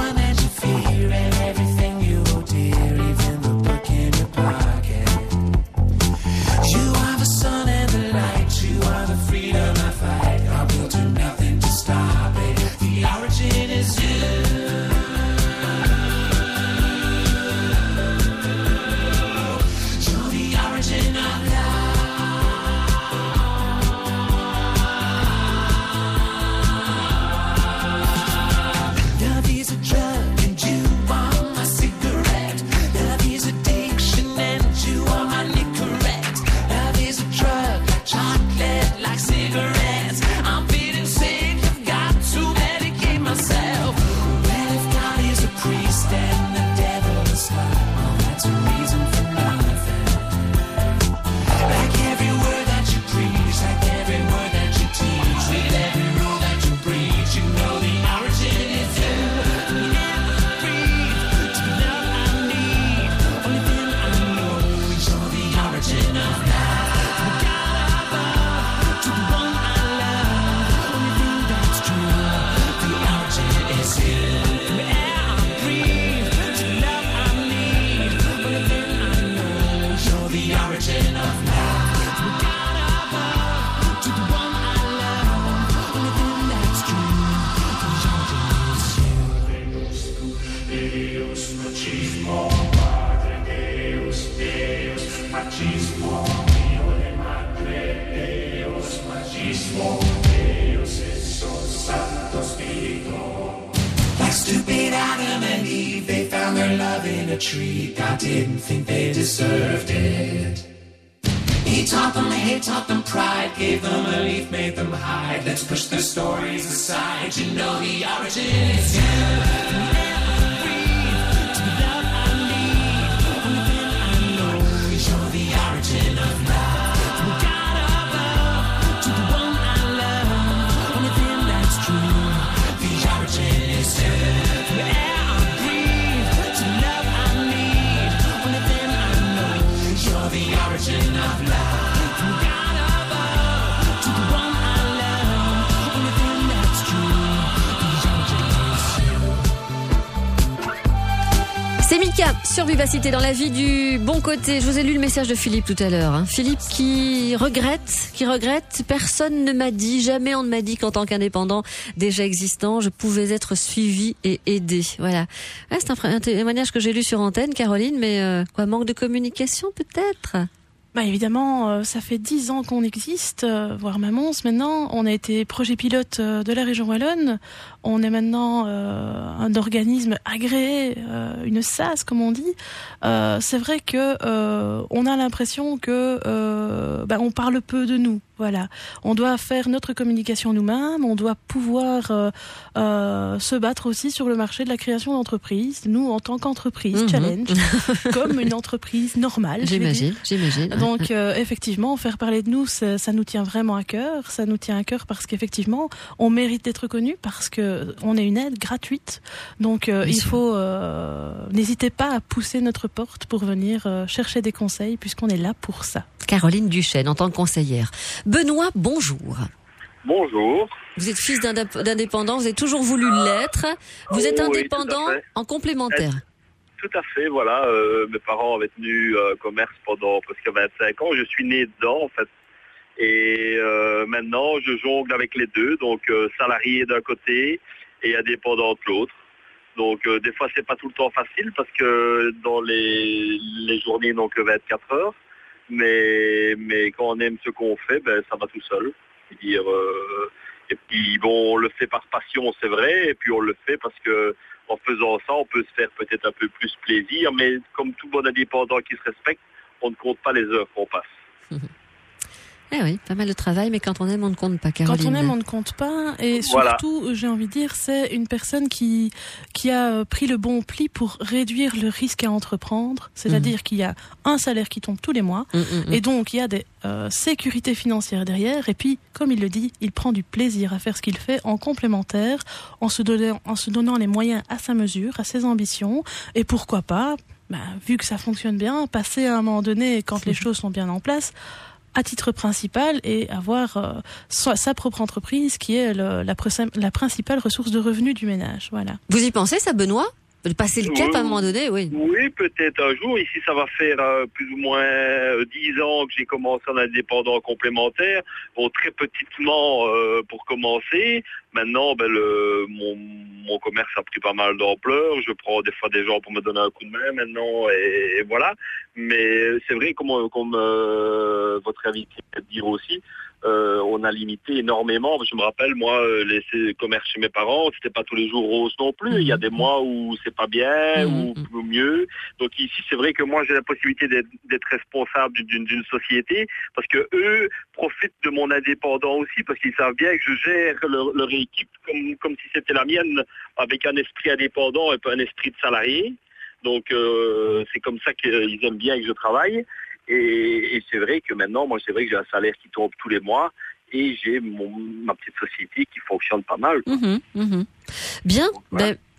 is here. The air I breathe, the love I need. Only then I know you're the origin of life. The God above, to the one I love. Only then that's true. The origin is you. Deus machismo, Padre Deus, Deus machismo, Dio e Madre Deus machismo, Deus esso Santo Spirito. Like stupid Adam and Eve, they found their love in a tree. God didn't think they deserved it. He taught them hate, taught them pride, gave them a leaf, made them hide. Let's push their stories aside. You know the origin is you. C'est Mika sur Vivacité dans la vie du bon côté. Je vous ai lu le message de Philippe tout à l'heure. Hein. Philippe qui regrette, qui regrette. Personne ne m'a dit, jamais on ne m'a dit qu'en tant qu'indépendant déjà existant, je pouvais être suivi et aidé. Voilà. Ouais, c'est un, un témoignage que j'ai lu sur antenne, Caroline, mais euh, quoi, manque de communication peut-être? Bah évidemment, euh, ça fait dix ans qu'on existe, euh, voire même onze maintenant. On a été projet pilote euh, de la région wallonne. On est maintenant euh, un organisme agréé, euh, une S A S comme on dit. Euh, c'est vrai que euh, on a l'impression que euh, bah, on parle peu de nous. Voilà, on doit faire notre communication nous-mêmes, on doit pouvoir euh, euh, se battre aussi sur le marché de la création d'entreprises. Nous, en tant qu'entreprise, mmh. challenge, comme une entreprise normale. J'imagine, j'imagine. Donc, euh, effectivement, faire parler de nous, ça, ça nous tient vraiment à cœur. Ça nous tient à cœur parce qu'effectivement, on mérite d'être connu parce que on est une aide gratuite. Donc, euh, il sûr. faut, euh, n'hésitez pas à pousser notre porte pour venir euh, chercher des conseils puisqu'on est là pour ça. Caroline Duchesne, en tant que conseillère. Benoît, bonjour. Bonjour. Vous êtes fils d'indépendant, vous avez toujours voulu l'être. Vous êtes indépendant oui, en complémentaire. Tout à fait, voilà. Euh, mes parents avaient tenu euh, commerce pendant presque vingt-cinq ans. Je suis né dedans, en fait. Et euh, maintenant, je jongle avec les deux. Donc, euh, salarié d'un côté et indépendant de l'autre. Donc, euh, des fois, c'est pas tout le temps facile parce que dans les, les journées, donc vingt-quatre heures. Mais, mais quand on aime ce qu'on fait, ben, ça va tout seul. Dire, euh, et puis, bon, on le fait par passion, c'est vrai, et puis on le fait parce que en faisant ça, on peut se faire peut-être un peu plus plaisir, mais comme tout bon indépendant qui se respecte, on ne compte pas les heures qu'on passe. Eh oui, pas mal de travail, mais quand on aime, on ne compte pas, Caroline. Quand on aime, on ne compte pas. Et surtout, voilà. j'ai envie de dire, c'est une personne qui, qui a pris le bon pli pour réduire le risque à entreprendre. C'est-à-dire mmh. qu'il y a un salaire qui tombe tous les mois. Mmh, mmh. Et donc, il y a des euh, sécurités financières derrière. Et puis, comme il le dit, il prend du plaisir à faire ce qu'il fait en complémentaire, en se donnant, en se donnant les moyens à sa mesure, à ses ambitions. Et pourquoi pas, bah, vu que ça fonctionne bien, passer à un moment donné, quand les choses sont bien en place, à titre principal et avoir euh, sa, sa propre entreprise qui est le, la, la principale ressource de revenus du ménage. Voilà. Vous y pensez, ça, Benoît ? De passer le cap oui, à un moment donné, oui. Oui, peut-être un jour. Ici, ça va faire euh, plus ou moins euh, dix ans que j'ai commencé en indépendant complémentaire. Bon, très petitement euh, pour commencer. Maintenant, ben, le, mon, mon commerce a pris pas mal d'ampleur. Je prends des fois des gens pour me donner un coup de main maintenant, et, et voilà. Mais c'est vrai, comme, comme euh, votre invité peut dire aussi, Euh, on a limité énormément. Je me rappelle, moi, euh, les commerces chez mes parents, c'était pas tous les jours rose non plus. Mmh. Il y a des mois où c'est pas bien, mmh. ou, ou mieux. Donc ici, c'est vrai que moi, j'ai la possibilité d'être, d'être responsable d'une, d'une société, parce que eux profitent de mon indépendant aussi, parce qu'ils savent bien que je gère leur, leur équipe comme, comme si c'était la mienne, avec un esprit indépendant et pas un esprit de salarié. Donc euh, c'est comme ça qu'ils aiment bien que je travaille. Et, et c'est vrai que maintenant, moi, c'est vrai que j'ai un salaire qui tombe tous les mois et j'ai mon, ma petite société qui fonctionne pas mal. Mmh, mmh. Bien. Voilà. Ben,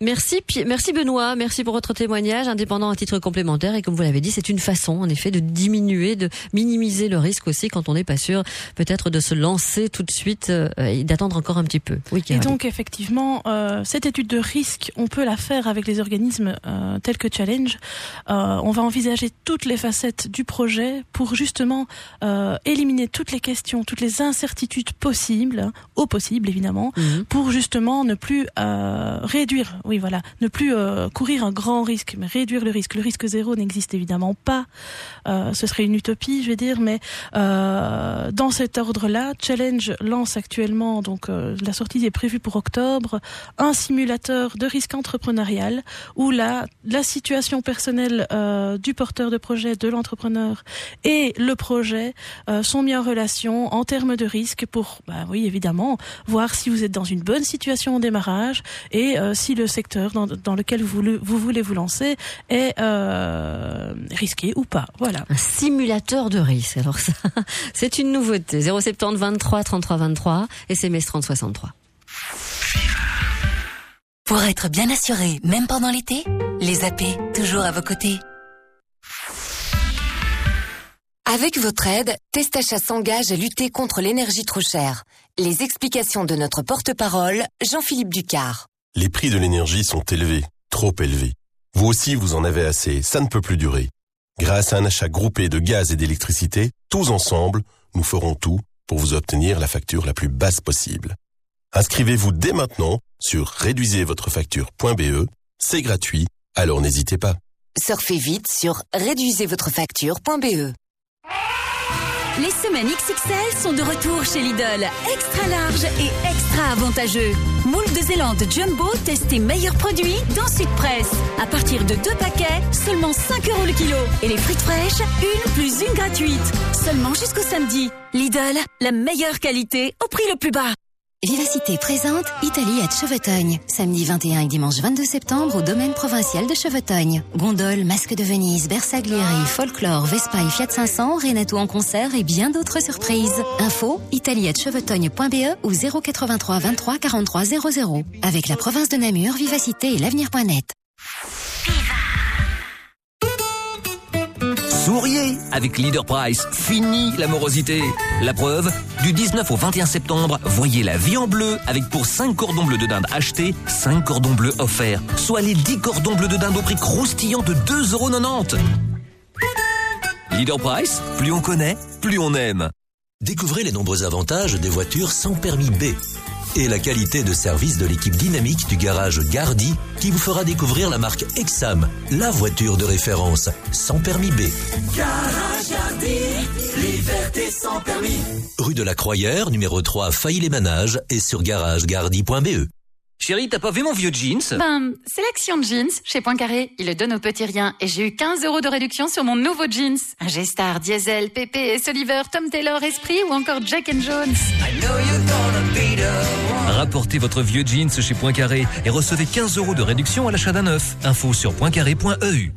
Merci, merci Benoît, merci pour votre témoignage, indépendant à titre complémentaire. Et comme vous l'avez dit, c'est une façon, en effet, de diminuer, de minimiser le risque aussi quand on n'est pas sûr, peut-être de se lancer tout de suite euh, et d'attendre encore un petit peu. Oui, et donc, effectivement, euh, cette étude de risque, on peut la faire avec les organismes euh, tels que Challenge. Euh, on va envisager toutes les facettes du projet pour justement euh, éliminer toutes les questions, toutes les incertitudes possibles, au possible évidemment, mmh. pour justement ne plus euh, réduire, oui voilà, ne plus euh, courir un grand risque, mais réduire le risque. Le risque zéro n'existe évidemment pas. Euh, ce serait une utopie, je vais dire, mais euh, dans cet ordre-là, Challenge lance actuellement, donc euh, la sortie est prévue pour octobre, un simulateur de risque entrepreneurial où la la situation personnelle euh, du porteur de projet, de l'entrepreneur et le projet euh, sont mis en relation en termes de risque pour, bah oui évidemment, voir si vous êtes dans une bonne situation au démarrage et euh, si le secteur dans, dans lequel vous, vous voulez vous lancer est euh, risqué ou pas. Voilà. Un simulateur de risque. Alors ça, c'est une nouveauté. zéro sept zéro vingt-trois trente-trois vingt-trois, S M S trente soixante-trois. Pour être bien assuré, même pendant l'été, les A P, toujours à vos côtés. Avec votre aide, Testachat s'engage à lutter contre l'énergie trop chère. Les explications de notre porte-parole, Jean-Philippe Ducard. Les prix de l'énergie sont élevés, trop élevés. Vous aussi, vous en avez assez, ça ne peut plus durer. Grâce à un achat groupé de gaz et d'électricité, tous ensemble, nous ferons tout pour vous obtenir la facture la plus basse possible. Inscrivez-vous dès maintenant sur réduisez votre facture point b e, c'est gratuit, alors n'hésitez pas. Surfez vite sur réduisez votre facture point b e. Les semaines X X L sont de retour chez Lidl. Extra large et extra avantageux. Moule de Zélande Jumbo, testé meilleur produit dans Sud Presse. À partir de deux paquets, seulement cinq euros le kilo. Et les frites fraîches, une plus une gratuite. Seulement jusqu'au samedi. Lidl, la meilleure qualité au prix le plus bas. Vivacité présente Italie à Chevetognes. Samedi vingt et un et dimanche vingt-deux septembre au domaine provincial de Chevetognes. Gondole, Masque de Venise, Bersaglieri, Folklore, Vespa et Fiat cinq cents, Renato en concert et bien d'autres surprises. Info italie arobase chevetognes point b e ou zéro quatre-vingt-trois vingt-trois quarante-trois zéro zéro. Avec la province de Namur, Vivacité et l'avenir point net. Souriez avec Leader Price. Fini la morosité. La preuve, du dix-neuf au vingt et un septembre, voyez la vie en bleu avec pour cinq cordons bleus de dinde achetés, cinq cordons bleus offerts. Soit les dix cordons bleus de dinde au prix croustillant de deux euros quatre-vingt-dix. Leader Price, plus on connaît, plus on aime. Découvrez les nombreux avantages des voitures sans permis B. Et la qualité de service de l'équipe dynamique du garage Gardi qui vous fera découvrir la marque Exam, la voiture de référence sans permis B. Garage Gardi, liberté sans permis. Rue de la Croyère, numéro trois, Failly-les-Manages et sur garage gardi point b e. Chérie, t'as pas vu mon vieux jeans? Ben, sélection de jeans chez Poincaré. Il le donne aux petits riens et j'ai eu quinze euros de réduction sur mon nouveau jeans. Un G-Star, Diesel, P P, S. Oliver, Tom Taylor, Esprit ou encore Jack and Jones. Rapportez votre vieux jeans chez Poincaré et recevez quinze euros de réduction à l'achat d'un neuf. Info sur poincaré point e u.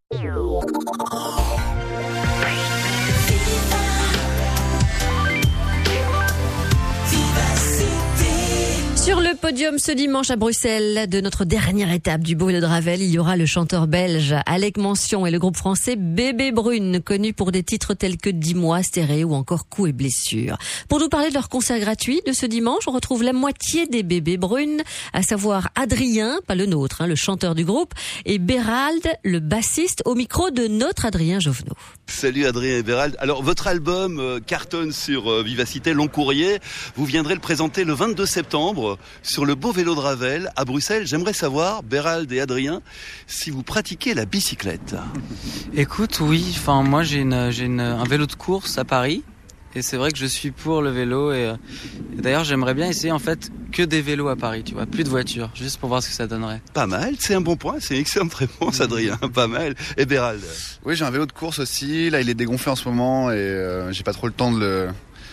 Sur le podium ce dimanche à Bruxelles de notre dernière étape du Beau Vélo de Ravel, il y aura le chanteur belge Alec Mention et le groupe français Bébé Brune, connu pour des titres tels que Dis-moi, Stéré ou encore Coups et blessures. Pour nous parler de leur concert gratuit de ce dimanche, on retrouve la moitié des Bébés Brunes, à savoir Adrien, pas le nôtre, hein, le chanteur du groupe, et Bérald, le bassiste, au micro de notre Adrien Jovenot. Salut Adrien et Bérald. Alors votre album euh, cartonne sur euh, Vivacité, Long Courrier. Vous viendrez le présenter le vingt-deux septembre sur le Beau Vélo de Ravel à Bruxelles. J'aimerais savoir, Bérald et Adrien, si vous pratiquez la bicyclette. Écoute, oui. Enfin, moi j'ai, une, j'ai une, un vélo de course à Paris. Et c'est vrai que je suis pour le vélo et, et d'ailleurs j'aimerais bien essayer en fait que des vélos à Paris, tu vois, plus de voitures, juste pour voir ce que ça donnerait. Pas mal, c'est un bon point, c'est une excellente réponse Adrien, pas mal. Et Bérald? Oui, j'ai un vélo de course aussi, là il est dégonflé en ce moment et euh, j'ai pas trop le temps de le,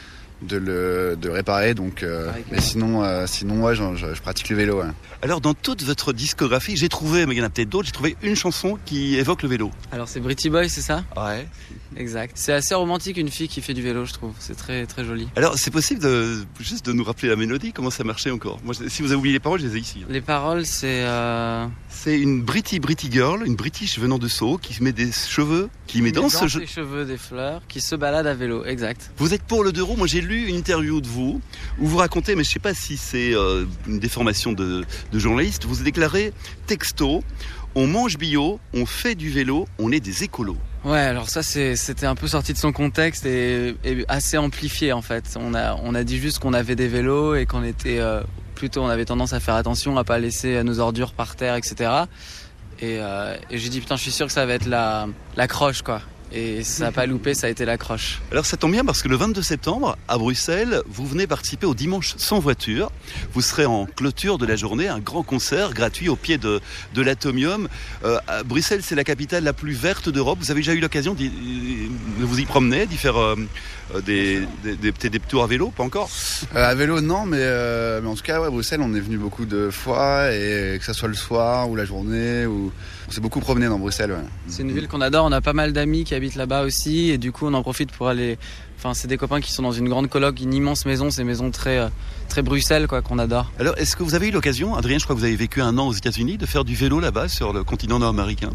de le de le réparer. Donc, euh, mais sinon, euh, sinon ouais, je, je, je pratique le vélo. Ouais. Alors dans toute votre discographie, j'ai trouvé, mais il y en a peut-être d'autres, j'ai trouvé une chanson qui évoque le vélo. Alors c'est Pretty Boy, c'est ça ? Ouais. Exact. C'est assez romantique une fille qui fait du vélo, je trouve. C'est très très joli. Alors c'est possible de juste de nous rappeler la mélodie, comment ça marchait encore ? Moi, si vous avez oublié les paroles, je les ai ici. Les paroles, c'est euh... c'est une Britty Britty girl, une British venant de Sceaux, qui se met des cheveux, qui met dans ce jeu des cheveux, des fleurs, qui se balade à vélo. Exact. Vous êtes pour le deux roues. Moi j'ai lu une interview de vous où vous racontez, mais je sais pas si c'est euh, une déformation de, de journaliste. Vous déclarez texto: on mange bio, on fait du vélo, on est des écolos. Ouais, alors ça c'est, c'était un peu sorti de son contexte et, et assez amplifié en fait. On a, on a dit juste qu'on avait des vélos et qu'on était euh, plutôt, on avait tendance à faire attention à pas laisser nos ordures par terre, et cetera. Et, euh, et j'ai dit putain, je suis sûr que ça va être la, la croche quoi. Et ça n'a pas loupé, ça a été l'accroche. Alors ça tombe bien parce que le vingt-deux septembre, à Bruxelles, vous venez participer au Dimanche sans voiture. Vous serez en clôture de la journée, un grand concert gratuit au pied de, de l'Atomium. Euh, à Bruxelles, c'est la capitale la plus verte d'Europe. Vous avez déjà eu l'occasion de vous y promener, d'y faire euh, des, des, des, des, des tours à vélo, pas encore euh, À vélo, non, mais, euh, mais en tout cas, ouais, Bruxelles, on est venu beaucoup de fois, et que ça soit le soir ou la journée, ou... on s'est beaucoup promené dans Bruxelles. Ouais. C'est une ville qu'on adore, on a pas mal d'amis qui habitent là-bas aussi, et du coup on en profite pour aller, enfin c'est des copains qui sont dans une grande coloc, une immense maison, ces maisons très très Bruxelles quoi, qu'on adore. Alors est-ce que vous avez eu l'occasion, Adrien, je crois que vous avez vécu un an aux États-Unis, de faire du vélo là-bas sur le continent nord-américain?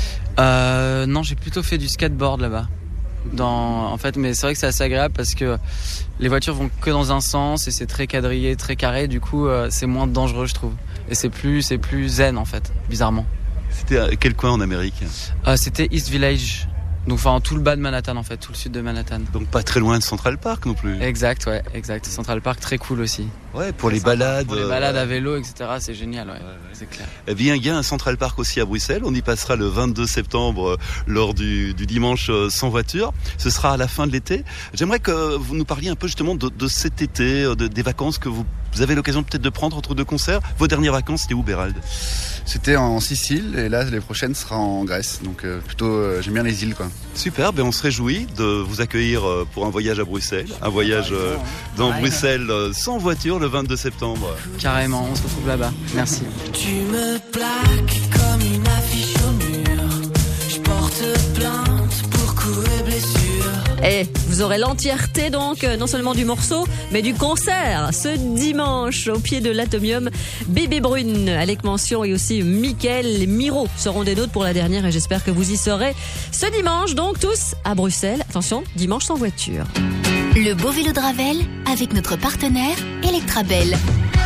euh, Non, j'ai plutôt fait du skateboard là-bas. Dans, en fait, mais c'est vrai que c'est assez agréable parce que les voitures vont que dans un sens et c'est très quadrillé, très carré, du coup euh, c'est moins dangereux je trouve, et c'est plus c'est plus zen en fait, bizarrement. C'était à quel coin en Amérique? euh, C'était East Village. Donc enfin tout le bas de Manhattan en fait, tout le sud de Manhattan. Donc pas très loin de Central Park non plus. Exact, ouais, exact. Central Park très cool aussi. Ouais, pour les sympa. balades. Pour les balades à vélo, et cetera. C'est génial, ouais, ouais, ouais. C'est clair. Eh bien, il y a un Central Park aussi à Bruxelles. On y passera le vingt-deux septembre euh, lors du, du dimanche euh, sans voiture. Ce sera à la fin de l'été. J'aimerais que vous nous parliez un peu justement de, de cet été, de, des vacances que vous, vous avez l'occasion peut-être de prendre entre deux concerts. Vos dernières vacances, c'était où, Bérald? C'était en Sicile, et là les prochaines sera en Grèce. Donc euh, plutôt, euh, j'aime bien les îles quoi. Super, ben on se réjouit de vous accueillir pour un voyage à Bruxelles, un voyage euh, dans Bruxelles euh, sans voiture le vingt-deux septembre. Carrément, on se retrouve là-bas. Merci. Tu me plaques comme une affiche au mur. Je porte plainte pour coups et blessures. Et vous aurez l'entièreté donc, non seulement du morceau, mais du concert ce dimanche au pied de l'Atomium. Bébé Brune, Alec Mention et aussi Mickaël et Miro seront des nôtres pour la dernière, et j'espère que vous y serez ce dimanche, donc tous à Bruxelles. Attention, dimanche sans voiture. Le beau vélo de Ravel avec notre partenaire Electrabel.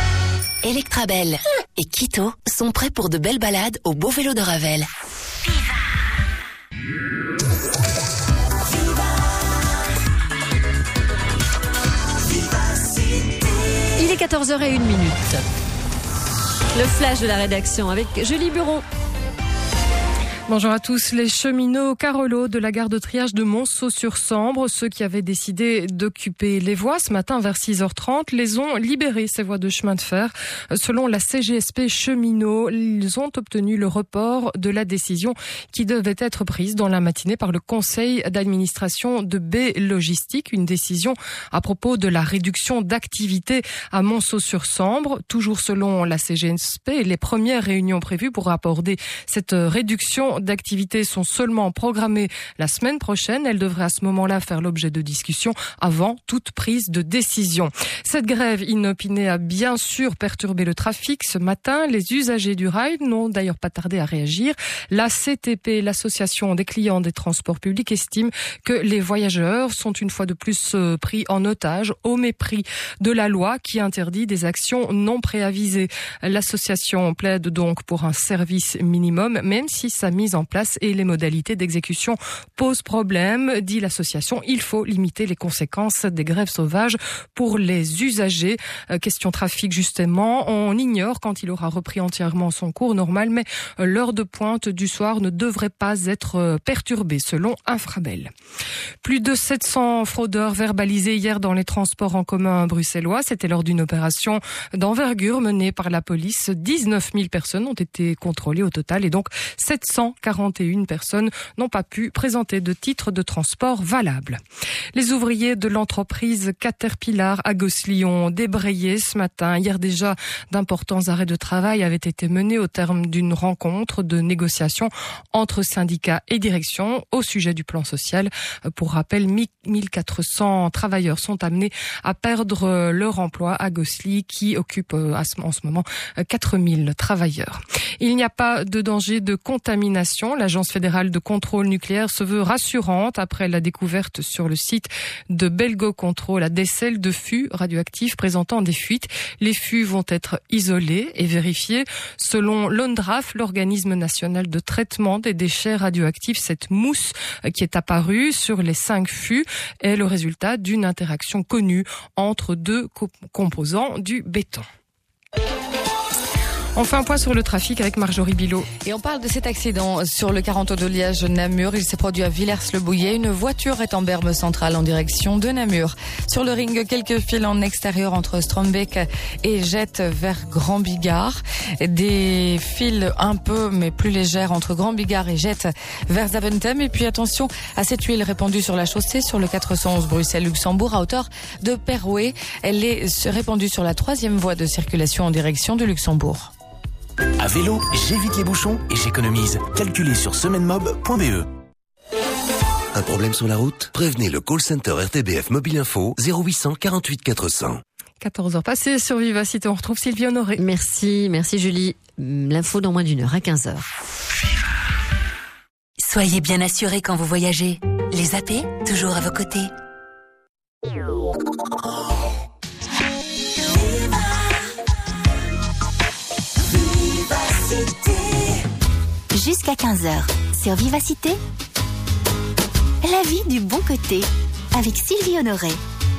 Electrabel et Quito sont prêts pour de belles balades au beau vélo de Ravel. Il est quatorze heures zéro une minute. Le flash de la rédaction avec Julie Bureau. Bonjour à tous. Les cheminots Carolo de la gare de triage de Monceau-sur-Sambre, ceux qui avaient décidé d'occuper les voies ce matin vers six heures trente, les ont libérés, ces voies de chemin de fer. Selon la C G S P cheminots, ils ont obtenu le report de la décision qui devait être prise dans la matinée par le conseil d'administration de B Logistique, une décision à propos de la réduction d'activité à Monceau-sur-Sambre. Toujours selon la C G S P, les premières réunions prévues pour aborder cette réduction d'activités sont seulement programmées la semaine prochaine. Elles devraient à ce moment-là faire l'objet de discussions avant toute prise de décision. Cette grève inopinée a bien sûr perturbé le trafic ce matin. Les usagers du rail n'ont d'ailleurs pas tardé à réagir. La C T P, l'association des clients des transports publics, estime que les voyageurs sont une fois de plus pris en otage au mépris de la loi qui interdit des actions non préavisées. L'association plaide donc pour un service minimum, même si sa mise en place et les modalités d'exécution posent problème, dit l'association. Il faut limiter les conséquences des grèves sauvages pour les usagers. Euh, question trafic justement, on ignore quand il aura repris entièrement son cours normal, mais l'heure de pointe du soir ne devrait pas être perturbée selon Infrabel. Plus de sept cents fraudeurs verbalisés hier dans les transports en commun bruxellois. C'était lors d'une opération d'envergure menée par la police. dix-neuf mille personnes ont été contrôlées au total et donc sept cents cent quarante et une personnes n'ont pas pu présenter de titre de transport valable. Les ouvriers de l'entreprise Caterpillar à Gosselies ont débrayé ce matin. Hier déjà, d'importants arrêts de travail avaient été menés au terme d'une rencontre de négociation entre syndicats et direction au sujet du plan social. Pour rappel, mille quatre cents travailleurs sont amenés à perdre leur emploi à Gosselies qui occupe en ce moment quatre mille travailleurs. Il n'y a pas de danger de contamination. L'Agence fédérale de contrôle nucléaire se veut rassurante après la découverte sur le site de Belgocontrol à Dessel de fûts radioactifs présentant des fuites. Les fûts vont être isolés et vérifiés. Selon l'ONDRAF, l'organisme national de traitement des déchets radioactifs, cette mousse qui est apparue sur les cinq fûts est le résultat d'une interaction connue entre deux co- composants du béton. On fait un point sur le trafic avec Marjorie Bilot. Et on parle de cet accident sur le quarante de Liège-Namur. Il s'est produit à Villers-le-Bouillet. Une voiture est en berme centrale en direction de Namur. Sur le ring, quelques fils en extérieur entre Strombeek et Jette vers Grand Bigard. Des fils un peu, mais plus légères entre Grand Bigard et Jette vers Zaventem. Et puis attention à cette huile répandue sur la chaussée sur le quatre cent onze Bruxelles-Luxembourg à hauteur de Perouet. Elle est répandue sur la troisième voie de circulation en direction de Luxembourg. À vélo, j'évite les bouchons et j'économise. Calculez sur semaine-mob point b e. Un problème sur la route? Prévenez le call center R T B F Mobile Info zéro huit cent quarante-huit quatre cents. quatorze heures passées sur Vivacité. On retrouve Sylvie Honoré. Merci, merci Julie. L'info dans moins d'une heure à quinze heures. Soyez bien assurés quand vous voyagez. Les A P, toujours à vos côtés. Jusqu'à quinze heures, sur Vivacité, la vie du bon côté, avec Sylvie Honoré.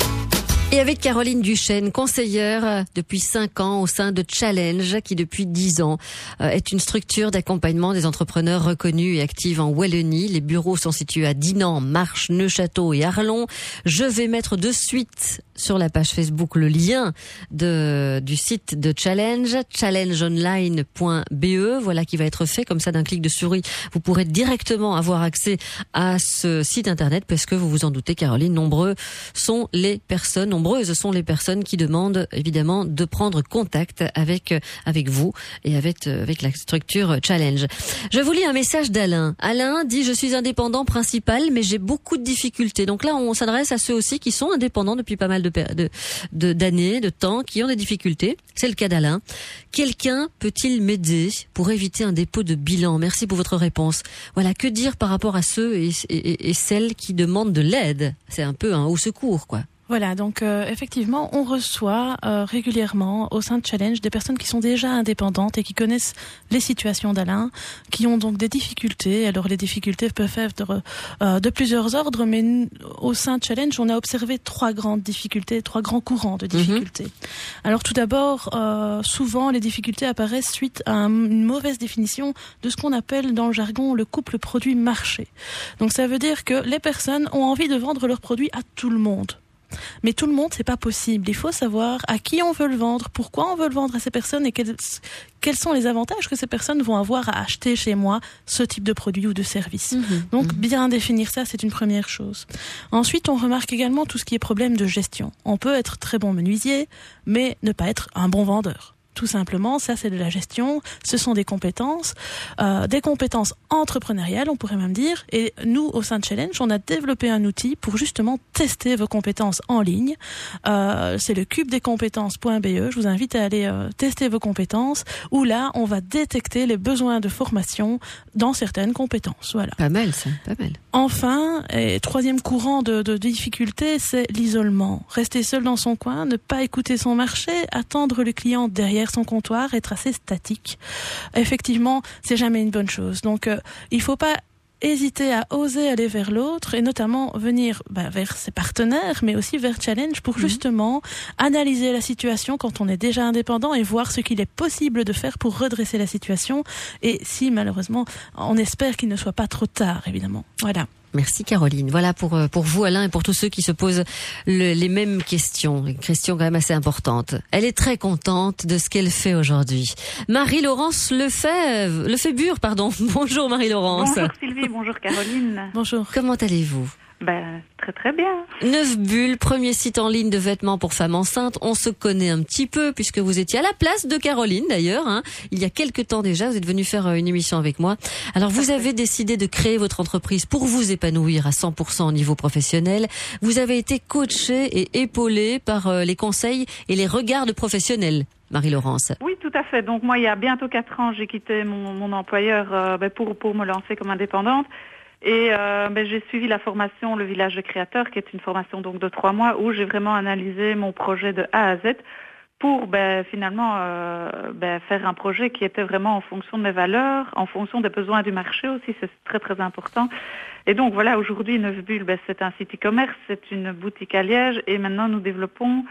Et avec Caroline Duchesne, conseillère depuis cinq ans au sein de Challenge, qui depuis dix ans est une structure d'accompagnement des entrepreneurs reconnus et actifs en Wallonie. Les bureaux sont situés à Dinan, Marche, Neufchâteau et Arlon. Je vais mettre de suite sur la page Facebook le lien de, du site de Challenge, challenge online point b e. Voilà qui va être fait. Comme ça, d'un clic de souris, vous pourrez directement avoir accès à ce site internet parce que vous vous en doutez, Caroline, nombreux sont les personnes, nombreuses sont les personnes qui demandent évidemment de prendre contact avec, avec vous et avec, avec la structure Challenge. Je vous lis un message d'Alain. Alain dit: je suis indépendant principal, mais j'ai beaucoup de difficultés. Donc là, on s'adresse à ceux aussi qui sont indépendants depuis pas mal de De, de, d'années, de temps, qui ont des difficultés. C'est le cas d'Alain. Quelqu'un peut-il m'aider pour éviter un dépôt de bilan? Merci pour votre réponse. Voilà, que dire par rapport à ceux et, et, et celles qui demandent de l'aide? C'est un peu un haut secours, quoi. Voilà, donc euh, effectivement, on reçoit euh, régulièrement au sein de Challenge des personnes qui sont déjà indépendantes et qui connaissent les situations d'Alain, qui ont donc des difficultés. Alors les difficultés peuvent être euh, de plusieurs ordres, mais n- au sein de Challenge, on a observé trois grandes difficultés, trois grands courants de difficultés. Mm-hmm. Alors tout d'abord, euh, souvent les difficultés apparaissent suite à un, une mauvaise définition de ce qu'on appelle dans le jargon le couple produit-marché. Donc ça veut dire que les personnes ont envie de vendre leurs produits à tout le monde. Mais tout le monde, c'est pas possible. Il faut savoir à qui on veut le vendre, pourquoi on veut le vendre à ces personnes et quels, quels sont les avantages que ces personnes vont avoir à acheter chez moi ce type de produit ou de service. Mmh, Donc, mmh. bien définir ça, c'est une première chose. Ensuite, on remarque également tout ce qui est problème de gestion. On peut être très bon menuisier, mais ne pas être un bon vendeur. Tout simplement, ça c'est de la gestion, ce sont des compétences, euh, des compétences entrepreneuriales, on pourrait même dire. Et nous, au sein de Challenge, on a développé un outil pour justement tester vos compétences en ligne. Euh, c'est le cube des compétences point b e. Je vous invite à aller euh, tester vos compétences, où là, on va détecter les besoins de formation dans certaines compétences. Voilà. Pas mal, ça, pas mal. Enfin, et troisième courant de, de difficulté, c'est l'isolement. Rester seul dans son coin, ne pas écouter son marché, attendre le client derrière son comptoir, être assez statique. Effectivement, c'est jamais une bonne chose. Donc, euh, il faut pas hésiter à oser aller vers l'autre et notamment venir bah, vers ses partenaires, mais aussi vers Challenge pour mmh. justement analyser la situation quand on est déjà indépendant et voir ce qu'il est possible de faire pour redresser la situation. Et si malheureusement, on espère qu'il ne soit pas trop tard, évidemment. Voilà. Merci Caroline. Voilà pour pour vous Alain et pour tous ceux qui se posent le, les mêmes questions, une question quand même assez importante. Elle est très contente de ce qu'elle fait aujourd'hui. Marie-Laurence Lefebvre, Lefebvre, pardon. Bonjour Marie-Laurence. Bonjour Sylvie, bonjour Caroline. Bonjour. Comment allez-vous? Ben, très très bien. Neuf Bulles, premier site en ligne de vêtements pour femmes enceintes. On se connaît un petit peu puisque vous étiez à la place de Caroline d'ailleurs. Hein. Il y a quelques temps déjà, vous êtes venu faire une émission avec moi. Alors vous avez décidé de créer votre entreprise pour vous épanouir à cent pour cent au niveau professionnel. Vous avez été coachée et épaulée par les conseils et les regards de professionnels. Marie-Laurence. Oui, tout à fait. Donc moi, il y a bientôt quatre ans, j'ai quitté mon, mon employeur euh, ben, pour, pour me lancer comme indépendante. Et euh, ben, j'ai suivi la formation Le Village de Créateurs, qui est une formation donc de trois mois où j'ai vraiment analysé mon projet de A à Z pour ben, finalement euh, ben, faire un projet qui était vraiment en fonction de mes valeurs, en fonction des besoins du marché aussi, c'est très très important. Et donc voilà, aujourd'hui, Neuf Bulles, ben, c'est un site e-commerce, c'est une boutique à Liège et maintenant nous développons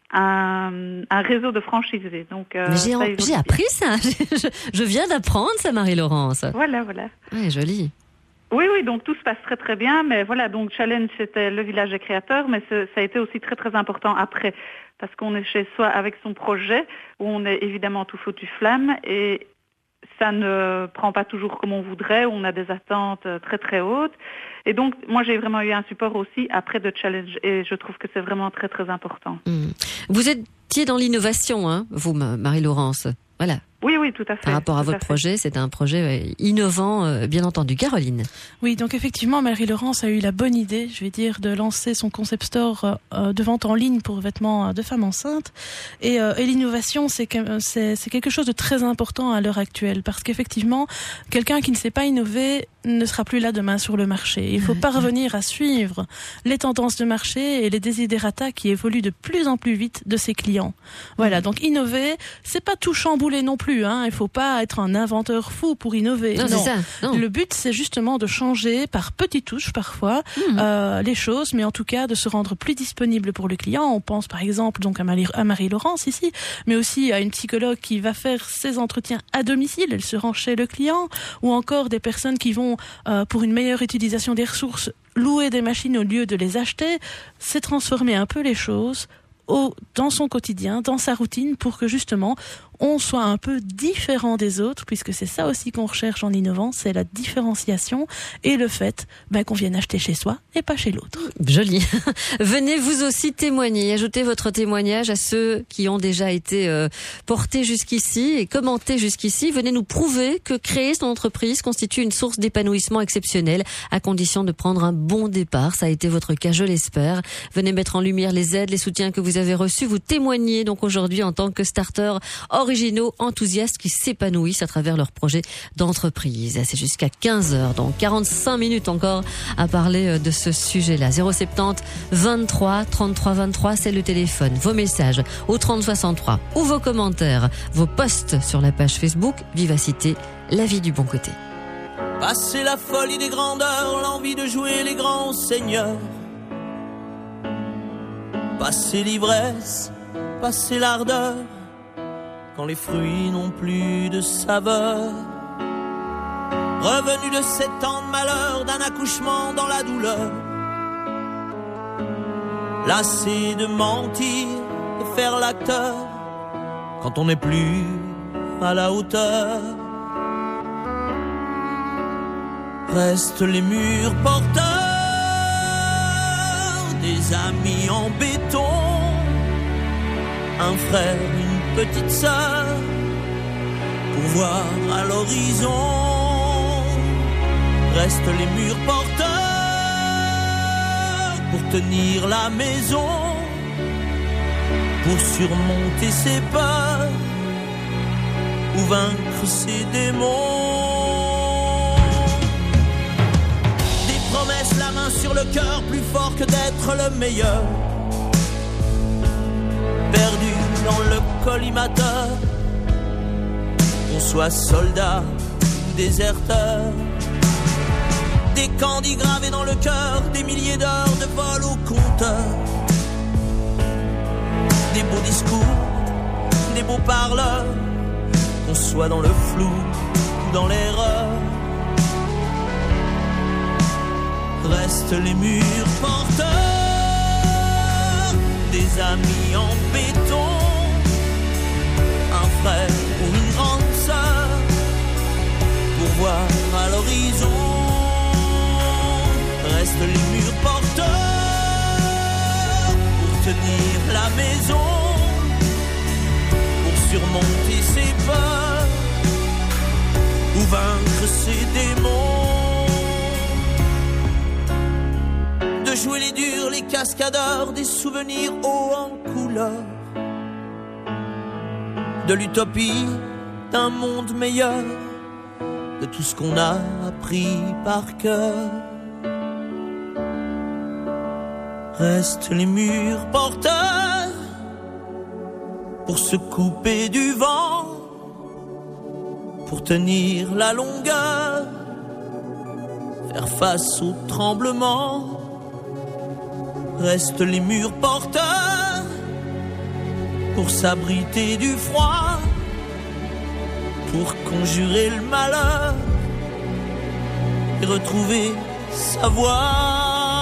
un, un réseau de franchisés. Donc, euh, j'ai, en, j'ai appris ça, je, je viens d'apprendre ça Marie-Laurence. Voilà, voilà. Ouais, joli. Oui, oui, donc tout se passe très très bien, mais voilà, donc Challenge c'était le village des créateurs, mais ça a été aussi très très important après, parce qu'on est chez soi avec son projet, où on est évidemment tout foutu flamme, et ça ne prend pas toujours comme on voudrait, on a des attentes très très hautes, et donc moi j'ai vraiment eu un support aussi après de Challenge, et je trouve que c'est vraiment très très important. Mmh. Vous étiez dans l'innovation, hein, vous Marie-Laurence, voilà. Oui, oui, tout à fait. Par rapport à votre projet, c'est un projet innovant, bien entendu. Caroline. Oui, donc effectivement, Marie-Laurence a eu la bonne idée, je vais dire, de lancer son concept store euh, de vente en ligne pour vêtements de femmes enceintes. Et, euh, et l'innovation, c'est, que, c'est, c'est quelque chose de très important à l'heure actuelle, parce qu'effectivement, quelqu'un qui ne sait pas innover ne sera plus là demain sur le marché. Il faut parvenir à suivre les tendances de marché et les desiderata qui évoluent de plus en plus vite de ses clients. Voilà, donc innover, c'est pas tout chambouler non plus. Hein. Il faut pas être un inventeur fou pour innover. Non, non. c'est ça. Non. Le but, c'est justement de changer par petites touches parfois mmh. euh, les choses, mais en tout cas de se rendre plus disponible pour le client. On pense par exemple donc à, Marie, à Marie-Laurence ici, mais aussi à une psychologue qui va faire ses entretiens à domicile. Elle se rend chez le client, ou encore des personnes qui vont euh, pour une meilleure utilisation des ressources louer des machines au lieu de les acheter. C'est transformer un peu les choses au, dans son quotidien, dans sa routine, pour que justement on soit un peu différent des autres, puisque c'est ça aussi qu'on recherche en innovant, c'est la différenciation et le fait ben, qu'on vienne acheter chez soi et pas chez l'autre. Joli. Venez vous aussi témoigner, ajoutez votre témoignage à ceux qui ont déjà été euh, portés jusqu'ici et commentés jusqu'ici. Venez nous prouver que créer son entreprise constitue une source d'épanouissement exceptionnelle, à condition de prendre un bon départ. Ça a été votre cas, je l'espère. Venez mettre en lumière les aides, les soutiens que vous avez reçus. Vous témoignez donc aujourd'hui en tant que starter originaux, enthousiastes qui s'épanouissent à travers leur projet d'entreprise. C'est jusqu'à quinze heures, donc quarante-cinq minutes encore à parler de ce sujet-là. zéro soixante-dix, vingt-trois, trente-trois, vingt-trois, c'est le téléphone. Vos messages au trente soixante-trois ou vos commentaires, vos posts sur la page Facebook Vivacité, la vie du bon côté. Passer la folie des grandeurs, l'envie de jouer les grands seigneurs. Passer l'ivresse, passer l'ardeur, quand les fruits n'ont plus de saveur. Revenu de sept ans de malheur, d'un accouchement dans la douleur. Lassé de mentir et faire l'acteur, quand on n'est plus à la hauteur. Restent les murs porteurs des amis en béton, un frère, une petite sœur, pour voir à l'horizon. Restent les murs porteurs pour tenir la maison, pour surmonter ses peurs ou vaincre ses démons. Des promesses, la main sur le cœur, plus fort que d'être le meilleur. Perdu dans le collimateur, qu'on soit soldat ou déserteur. Des candis gravés dans le cœur, des milliers d'heures de vol au compteur. Des beaux discours, des beaux parleurs, qu'on soit dans le flou ou dans l'erreur. les murs porteurs, des amis en béton, un frère ou une grande sœur pour voir à l'horizon. Restent les murs porteurs pour tenir la maison, pour surmonter ses peurs ou vaincre ses démons. De jouer les durs, les cascadeurs, des souvenirs hauts en couleur, de l'utopie d'un monde meilleur, de tout ce qu'on a appris par cœur. Restent les murs porteurs pour se couper du vent, pour tenir la longueur, faire face au tremblement. Restent les murs porteurs pour s'abriter du froid, pour conjurer le malheur et retrouver sa voix.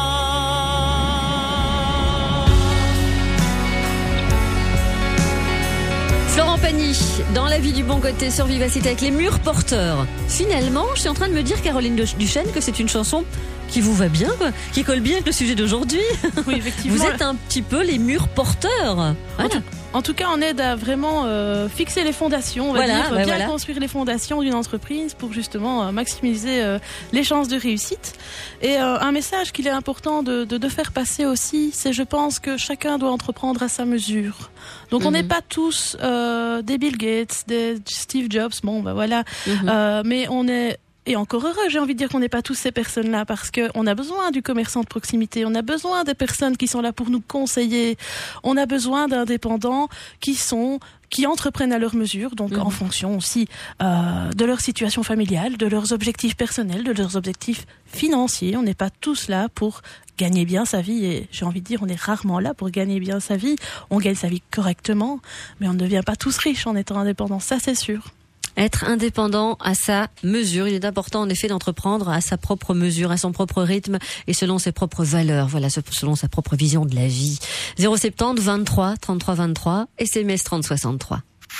Florent Pagny, dans La vie du bon côté sur Vivacité avec les murs porteurs. Finalement, je suis en train de me dire, Caroline Duchesne, que c'est une chanson qui vous va bien, quoi, qui colle bien avec le sujet d'aujourd'hui. Oui, effectivement. Vous êtes un petit peu les murs porteurs. Voilà. En, tout, en tout cas, on aide à vraiment euh, fixer les fondations, on va voilà, dire, bah bien voilà. construire les fondations d'une entreprise pour justement euh, maximiser euh, les chances de réussite. Et euh, un message qu'il est important de, de, de faire passer aussi, c'est je pense que chacun doit entreprendre à sa mesure. Donc mm-hmm. on n'est pas tous euh, des Bill Gates, des Steve Jobs, bon ben voilà, mm-hmm. euh, mais on est... Et encore heureux, j'ai envie de dire qu'on n'est pas tous ces personnes-là, parce qu'on a besoin du commerçant de proximité, on a besoin des personnes qui sont là pour nous conseiller, on a besoin d'indépendants qui sont qui entreprennent à leur mesure, donc mmh. en fonction aussi euh, de leur situation familiale, de leurs objectifs personnels, de leurs objectifs financiers. On n'est pas tous là pour gagner bien sa vie, et j'ai envie de dire on est rarement là pour gagner bien sa vie. On gagne sa vie correctement, mais on ne devient pas tous riches en étant indépendants, ça c'est sûr. Être indépendant à sa mesure. Il est important en effet d'entreprendre à sa propre mesure, à son propre rythme et selon ses propres valeurs. Voilà, selon sa propre vision de la vie. zéro sept zéro vingt-trois trente-trois vingt-trois, S M S trente soixante-trois.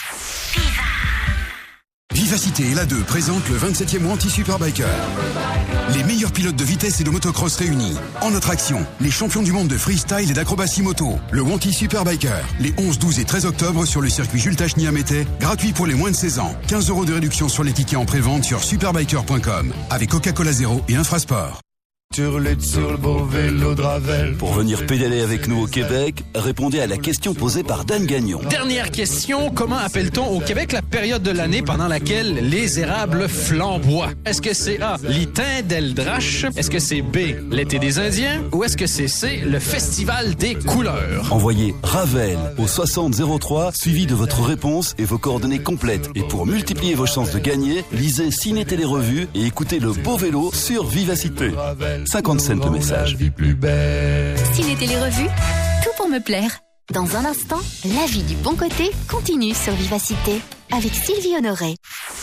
Vivacité et l'A deux présentent le vingt-septième Wanty Superbiker. Les meilleurs pilotes de vitesse et de motocross réunis. En attraction, les champions du monde de freestyle et d'acrobatie moto. Le Wanty Superbiker. Les onze, douze et treize octobre sur le circuit Jules Tachny-Amétais. Gratuit pour les moins de seize ans. quinze euros de réduction sur les tickets en pré-vente sur superbiker point com. Avec Coca-Cola Zéro et Infrasport. Sur le, sur le beau vélo de Ravel. Pour venir pédaler avec nous au Québec, répondez à la question posée par Dan Gagnon. Dernière question, comment appelle-t-on au Québec la période de l'année pendant laquelle les érables flamboient? Est-ce que c'est A, l'itin d'Eldrache? Est-ce que c'est B, l'été des Indiens? Ou est-ce que c'est C, le festival des couleurs? Envoyez Ravel au soixante zéro trois, suivi de votre réponse et vos coordonnées complètes. Et pour multiplier vos chances de gagner, lisez Ciné Télé Revue et écoutez le beau vélo sur Vivacité. cinquante cents le message. Ciné Télé Revue, tout pour me plaire. Dans un instant, la vie du bon côté continue sur Vivacité avec Sylvie Honoré.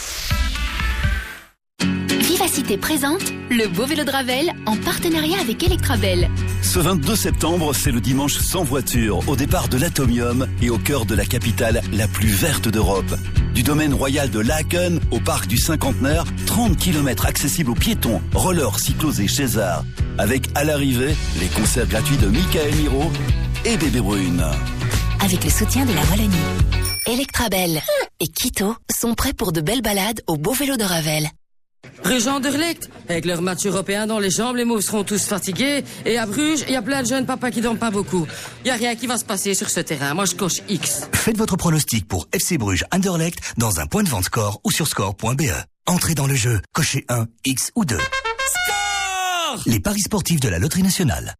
Vivacité présente le beau vélo de Ravel en partenariat avec Electrabel. Ce vingt-deux septembre, c'est le dimanche sans voiture, au départ de l'Atomium et au cœur de la capitale la plus verte d'Europe. Du domaine royal de Laken au parc du Cinquantenaire, trente kilomètres accessibles aux piétons, rollers, cyclos et chassards. Avec à l'arrivée, les concerts gratuits de Michael Miro et Bébé Brune. Avec le soutien de la Wallonie. Electrabel et Quito sont prêts pour de belles balades au beau vélo de Ravel. Régent Anderlecht, avec leur match européen dans les jambes, les mots seront tous fatigués. Et à Bruges, il y a plein de jeunes papas qui dorment pas beaucoup. Il y a rien qui va se passer sur ce terrain. Moi, je coche X. Faites votre pronostic pour F C Bruges Anderlecht dans un point de vente score ou sur score point b e. Entrez dans le jeu, cochez un, X ou deux. Score! Les paris sportifs de la Loterie Nationale.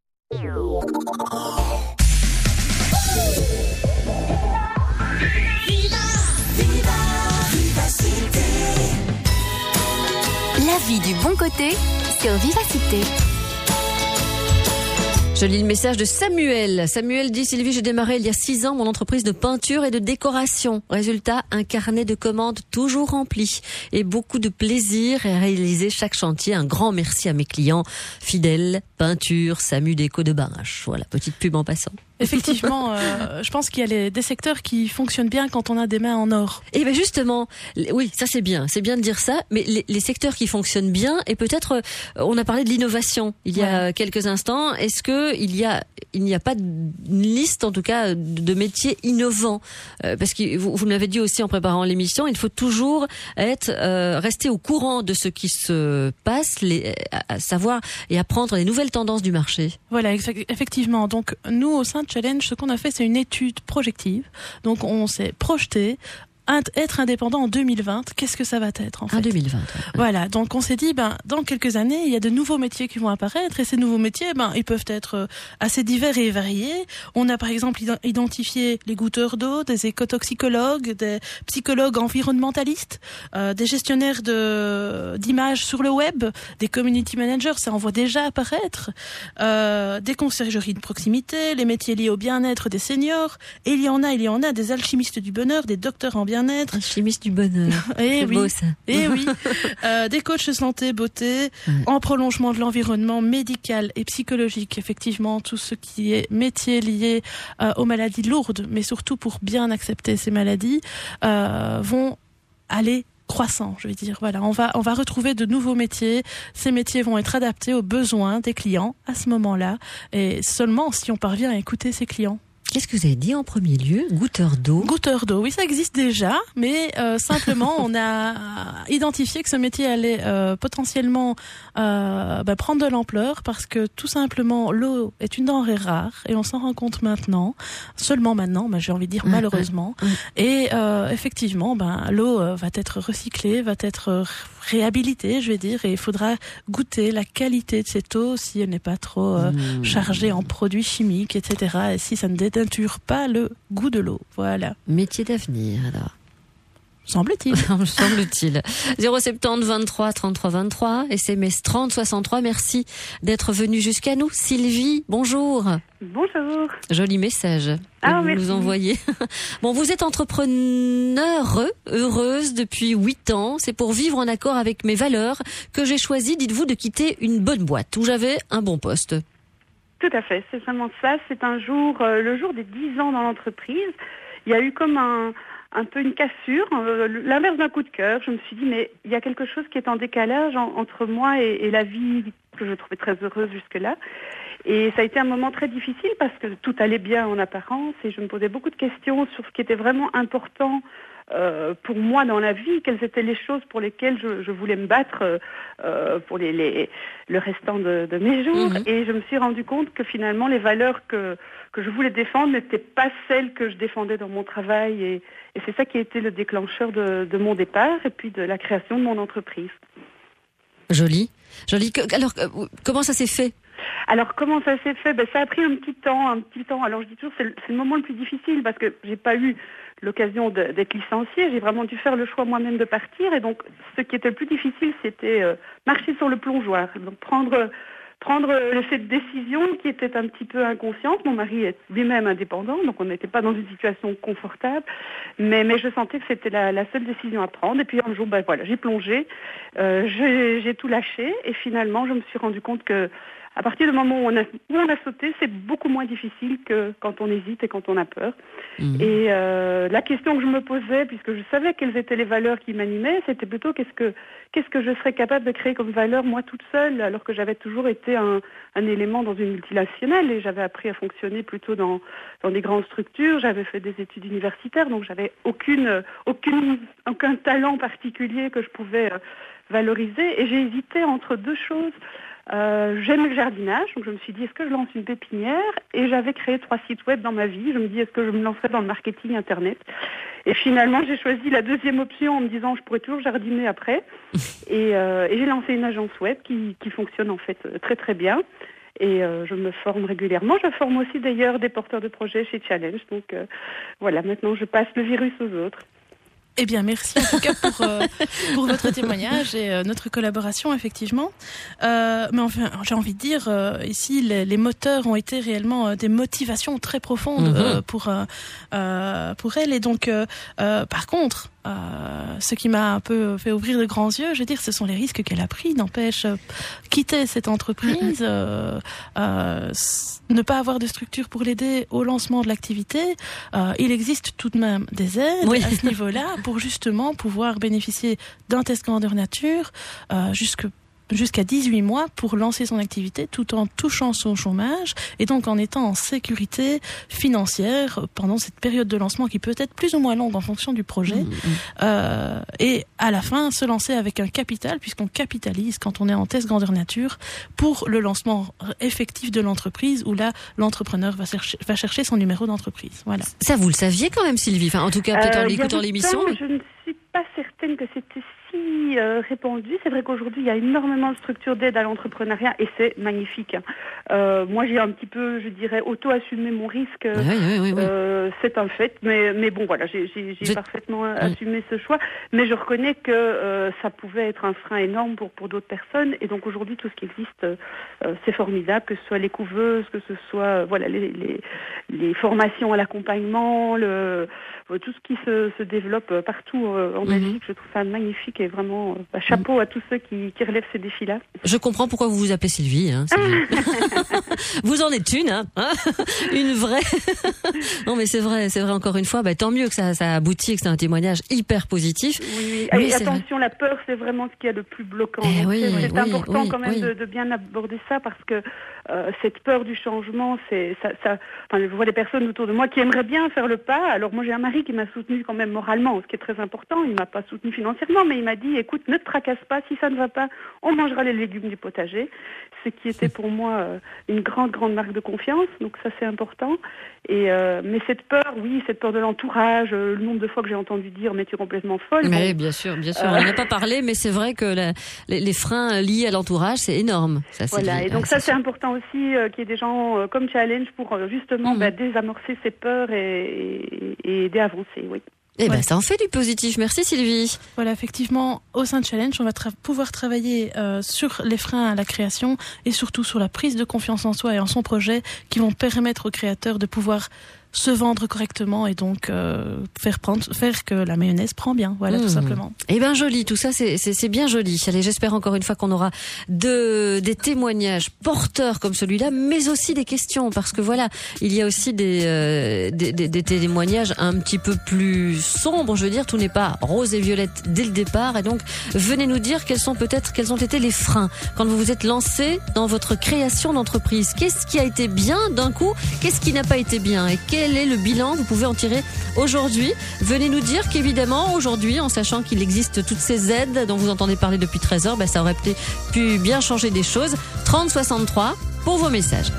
La vie du bon côté sur Vivacité. Je lis le message de Samuel. Samuel dit, Sylvie, j'ai démarré il y a six ans mon entreprise de peinture et de décoration. Résultat, un carnet de commandes toujours rempli et beaucoup de plaisir à réaliser chaque chantier. Un grand merci à mes clients fidèles. Peinture, Samu Déco de Barrache. Voilà, petite pub en passant. Effectivement, euh, je pense qu'il y a les, des secteurs qui fonctionnent bien quand on a des mains en or. Et ben justement, oui, ça c'est bien, c'est bien de dire ça, mais les, les secteurs qui fonctionnent bien, et peut-être, euh, on a parlé de l'innovation il y a ouais. quelques instants, est-ce que il y a, il n'y a pas une liste, en tout cas, de, de métiers innovants, euh, parce que vous, vous me l'avez dit aussi en préparant l'émission, il faut toujours être, euh, rester au courant de ce qui se passe, les, à, à savoir et apprendre les nouvelles tendances du marché. Voilà, effectivement. Donc nous, au sein de Challenge, ce qu'on a fait, c'est une étude projective. Donc on s'est projeté. Être indépendant en deux mille vingt, qu'est-ce que ça va être en fait ? En deux mille vingt. Ouais. Voilà, donc on s'est dit, ben dans quelques années, il y a de nouveaux métiers qui vont apparaître et ces nouveaux métiers, ben ils peuvent être assez divers et variés. On a par exemple identifié les goutteurs d'eau, des écotoxicologues, des psychologues environnementalistes, euh, des gestionnaires de d'images sur le web, des community managers, ça en voit déjà apparaître, euh, des conciergeries de proximité, les métiers liés au bien-être des seniors. Et il y en a, il y en a des alchimistes du bonheur, des docteurs en bien être un chimiste du bonheur. Et c'est oui. beau ça. Et oui. Euh, des coachs santé, beauté, ouais. en prolongement de l'environnement médical et psychologique. Effectivement, tout ce qui est métier lié euh, aux maladies lourdes, mais surtout pour bien accepter ces maladies, euh, vont aller croissant, je vais dire. Voilà, on va on va retrouver de nouveaux métiers. Ces métiers vont être adaptés aux besoins des clients à ce moment-là, et seulement si on parvient à écouter ces clients. Qu'est-ce que vous avez dit en premier lieu ? Goûteur d'eau ? Goûteur d'eau, oui, ça existe déjà, mais euh, simplement, on a identifié que ce métier allait euh, potentiellement euh, bah, prendre de l'ampleur parce que tout simplement, l'eau est une denrée rare et on s'en rend compte maintenant, seulement maintenant, bah, j'ai envie de dire malheureusement. Mmh. Et euh, effectivement, bah, l'eau euh, va être recyclée, va être réhabilitée, je vais dire, et il faudra goûter la qualité de cette eau si elle n'est pas trop euh, mmh. chargée en produits chimiques, et cetera. Et si ça ne dénature pas le goût de l'eau. Voilà. Métier d'avenir, alors. Semble-t-il. Semble-t-il. zéro sept zéro vingt-trois trente-trois vingt-trois, S M S trente soixante-trois. Merci d'être venu jusqu'à nous. Sylvie, bonjour. Bonjour. Joli message ah, que vous merci. nous envoyez. Bon, vous êtes entrepreneur, heureuse depuis huit ans. C'est pour vivre en accord avec mes valeurs que j'ai choisi, dites-vous, de quitter une bonne boîte où j'avais un bon poste. Tout à fait, c'est vraiment ça. C'est un jour, euh, le jour des dix ans dans l'entreprise, il y a eu comme un, un peu une cassure, euh, l'inverse d'un coup de cœur. Je me suis dit, mais il y a quelque chose qui est en décalage en, entre moi et, et la vie que je trouvais très heureuse jusque-là. Et ça a été un moment très difficile parce que tout allait bien en apparence et je me posais beaucoup de questions sur ce qui était vraiment important Euh, pour moi dans la vie, quelles étaient les choses pour lesquelles je, je voulais me battre euh, pour les, les, le restant de, de mes jours. Mmh. Et je me suis rendu compte que finalement les valeurs que, que je voulais défendre n'étaient pas celles que je défendais dans mon travail. Et, et c'est ça qui a été le déclencheur de, de mon départ et puis de la création de mon entreprise. Joli. Joli. Alors, comment ça s'est fait ? Alors, comment ça s'est fait ? Ben, ça a pris un petit temps, un petit temps. Alors, je dis toujours, c'est le, c'est le moment le plus difficile parce que j'ai pas eu l'occasion de, d'être licenciée. J'ai vraiment dû faire le choix moi-même de partir. Et donc, ce qui était le plus difficile, c'était euh, marcher sur le plongeoir. Donc, prendre, prendre cette décision qui était un petit peu inconsciente. Mon mari est lui-même indépendant, donc on n'était pas dans une situation confortable. Mais, mais je sentais que c'était la, la seule décision à prendre. Et puis, un jour, ben voilà, j'ai plongé. Euh, j'ai, j'ai tout lâché. Et finalement, je me suis rendu compte que à partir du moment où on a, où on a sauté, c'est beaucoup moins difficile que quand on hésite et quand on a peur. Mmh. Et euh, la question que je me posais, puisque je savais quelles étaient les valeurs qui m'animaient, c'était plutôt qu'est-ce que qu'est-ce que je serais capable de créer comme valeur moi toute seule, alors que j'avais toujours été un, un élément dans une multinationale et j'avais appris à fonctionner plutôt dans dans des grandes structures. J'avais fait des études universitaires, donc j'avais aucune aucune aucun talent particulier que je pouvais euh, valoriser. Et j'ai hésité entre deux choses. Euh, j'aime le jardinage, donc je me suis dit, est-ce que je lance une pépinière ? Et j'avais créé trois sites web dans ma vie. Je me dis, est-ce que je me lancerais dans le marketing Internet ? Et finalement, j'ai choisi la deuxième option en me disant, je pourrais toujours jardiner après. Et, euh, et j'ai lancé une agence web qui, qui fonctionne en fait très très bien. Et euh, je me forme régulièrement. Je forme aussi d'ailleurs des porteurs de projets chez Challenge. Donc euh, voilà, maintenant je passe le virus aux autres. Eh bien, merci en tout cas pour, euh, pour votre témoignage et euh, notre collaboration, effectivement. Euh, mais enfin, j'ai envie de dire, euh, ici, les, les moteurs ont été réellement euh, des motivations très profondes mm-hmm. euh, pour, euh, euh, pour elle. Et donc, euh, euh, par contre, euh, ce qui m'a un peu fait ouvrir de grands yeux, je veux dire, ce sont les risques qu'elle a pris. N'empêche, euh, quitter cette entreprise, euh, euh, ne pas avoir de structure pour l'aider au lancement de l'activité, euh, il existe tout de même des aides oui. à ce niveau-là pour justement pouvoir bénéficier d'un test grandeur nature euh, jusque jusqu'à dix-huit mois pour lancer son activité tout en touchant son chômage et donc en étant en sécurité financière pendant cette période de lancement qui peut être plus ou moins longue en fonction du projet mmh. euh, et à la fin se lancer avec un capital puisqu'on capitalise quand on est en test grandeur nature pour le lancement effectif de l'entreprise où là l'entrepreneur va chercher, va chercher son numéro d'entreprise. Voilà. Ça vous le saviez quand même Sylvie, enfin, en tout cas peut-être euh, en écoutant l'émission. Temps, je ne suis pas certaine que c'était si euh, répandu. C'est vrai qu'aujourd'hui, il y a énormément de structures d'aide à l'entrepreneuriat et c'est magnifique. Euh, moi, j'ai un petit peu, je dirais, auto-assumé mon risque. Oui, oui, oui, oui. Euh, c'est un fait. Mais, mais bon, voilà, j'ai, j'ai, j'ai parfaitement oui. assumé ce choix. Mais je reconnais que euh, ça pouvait être un frein énorme pour, pour d'autres personnes. Et donc aujourd'hui, tout ce qui existe, euh, c'est formidable, que ce soit les couveuses, que ce soit euh, voilà, les, les, les formations à l'accompagnement, le, tout ce qui se, se développe partout euh, en Belgique. Mmh. Je trouve ça magnifique et vraiment euh, bah, chapeau mmh. à tous ceux qui, qui relèvent ces défis-là. Je comprends pourquoi vous vous appelez Sylvie. Hein, Sylvie. Vous en êtes une, hein, hein une vraie. Non mais c'est vrai, c'est vrai encore une fois. Bah, tant mieux que ça, ça aboutit, que c'est un témoignage hyper positif. Oui, oui. Et attention, vrai. La peur, c'est vraiment ce qu'il y a de plus bloquant. Eh oui, c'est c'est oui, important oui, quand même oui. de, de bien aborder ça parce que euh, cette peur du changement, c'est ça. ça enfin, je vois des personnes autour de moi qui aimeraient bien faire le pas. Alors moi, j'ai un mari qui m'a soutenu quand même moralement, ce qui est très important. Il m'a pas soutenu financièrement, mais il m'a dit, écoute, ne te tracasse pas, si ça ne va pas, on mangera les légumes du potager. Ce qui était pour moi euh, une grande, grande marque de confiance. Donc ça, c'est important. Et euh, mais cette peur, oui, cette peur de l'entourage, euh, le nombre de fois que j'ai entendu dire, mais tu es complètement folle. Mais bon, bien sûr, bien sûr. Euh... On n'en a pas parlé, mais c'est vrai que la, les, les freins liés à l'entourage, c'est énorme. Ça, c'est voilà. vrai. Et donc ah, ça, c'est, c'est important aussi euh, qu'il y ait des gens euh, comme Challenge pour euh, justement mmh. bah, désamorcer ces peurs et, et, et aider à avancer. Oui. Eh ben, ouais. ça en fait du positif. Merci Sylvie. Voilà, effectivement, au sein de Challenge, on va tra- pouvoir travailler euh, sur les freins à la création et surtout sur la prise de confiance en soi et en son projet qui vont permettre aux créateurs de pouvoir se vendre correctement et donc euh, faire prendre, faire que la mayonnaise prend bien. Voilà, mmh. tout simplement. Eh ben joli, tout ça, c'est, c'est, c'est bien joli. Allez, j'espère encore une fois qu'on aura de, des témoignages porteurs comme celui-là, mais aussi des questions, parce que voilà, il y a aussi des, euh, des, des, des témoignages un petit peu plus sombres. Je veux dire, tout n'est pas rose et violette dès le départ, et donc venez nous dire quels sont peut-être, quels ont été les freins quand vous vous êtes lancé dans votre création d'entreprise. Qu'est-ce qui a été bien d'un coup? Qu'est-ce qui n'a pas été bien? Et quel est le bilan que vous pouvez en tirer aujourd'hui? Venez nous dire qu'évidemment, aujourd'hui, en sachant qu'il existe toutes ces aides dont vous entendez parler depuis treize heures, ben, ça aurait pu, pu bien changer des choses. trente soixante-trois pour vos messages.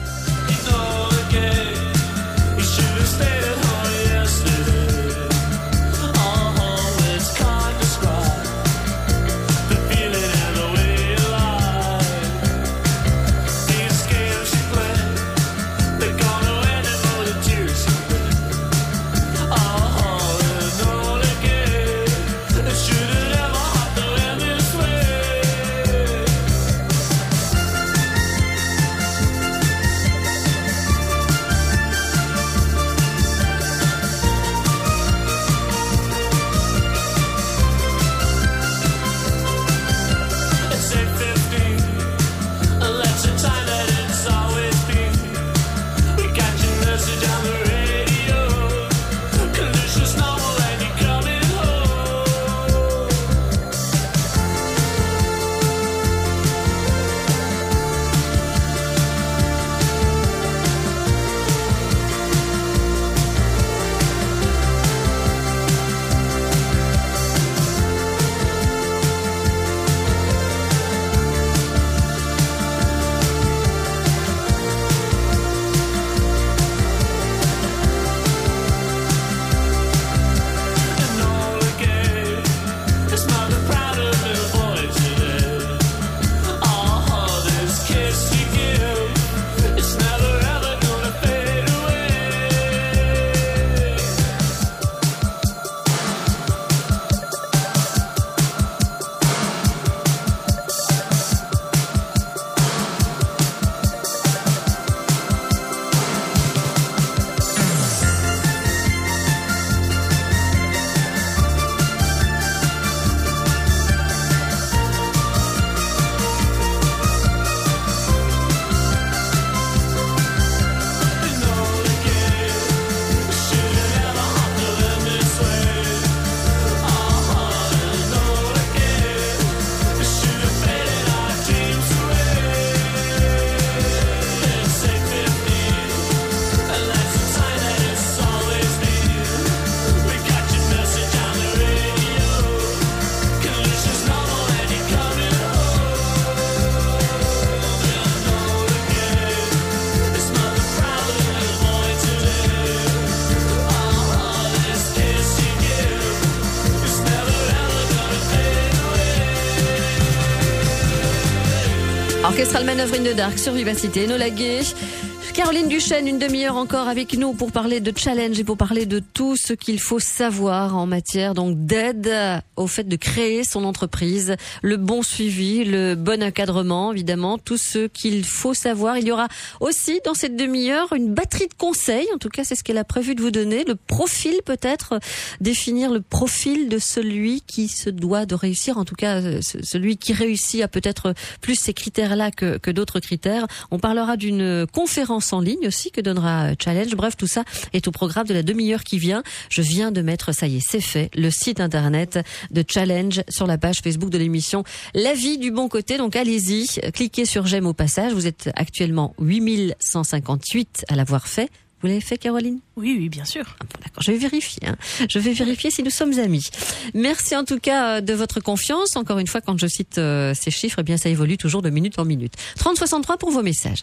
Orchestral Manœuvre in the Dark sur Vivacité. Enola Gay. Caroline Duchesne, une demi-heure encore avec nous pour parler de challenge et pour parler de tout ce qu'il faut savoir en matière donc d'aide au fait de créer son entreprise, le bon suivi, le bon encadrement, évidemment, tout ce qu'il faut savoir. Il y aura aussi dans cette demi-heure une batterie de conseils, en tout cas c'est ce qu'elle a prévu de vous donner, le profil peut-être, définir le profil de celui qui se doit de réussir, en tout cas celui qui réussit a peut-être plus ces critères-là que, que d'autres critères. On parlera d'une conférence en ligne aussi que donnera Challenge. Bref, tout ça est au programme de la demi-heure qui vient. Je viens de mettre, ça y est, c'est fait, le site internet de Challenge sur la page Facebook de l'émission La Vie du Bon Côté. Donc allez-y, cliquez sur j'aime au passage. Vous êtes actuellement huit mille cent cinquante-huit à l'avoir fait. Vous l'avez fait, Caroline ? Oui, oui, bien sûr. Ah bon, d'accord, je vais vérifier. Hein. Je vais vérifier si nous sommes amis. Merci en tout cas de votre confiance. Encore une fois, quand je cite euh, ces chiffres, eh bien ça évolue toujours de minute en minute. trente soixante-trois pour vos messages.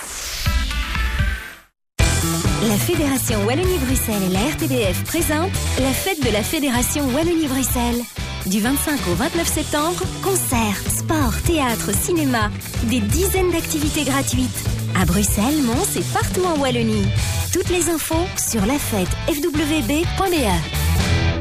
La Fédération Wallonie-Bruxelles et la R T B F présentent la fête de la Fédération Wallonie-Bruxelles. Du vingt-cinq au vingt-neuf septembre, concerts, sport, théâtre, cinéma, des dizaines d'activités gratuites. À Bruxelles, Mons et partout en Wallonie. Toutes les infos sur la fête f w b point b e.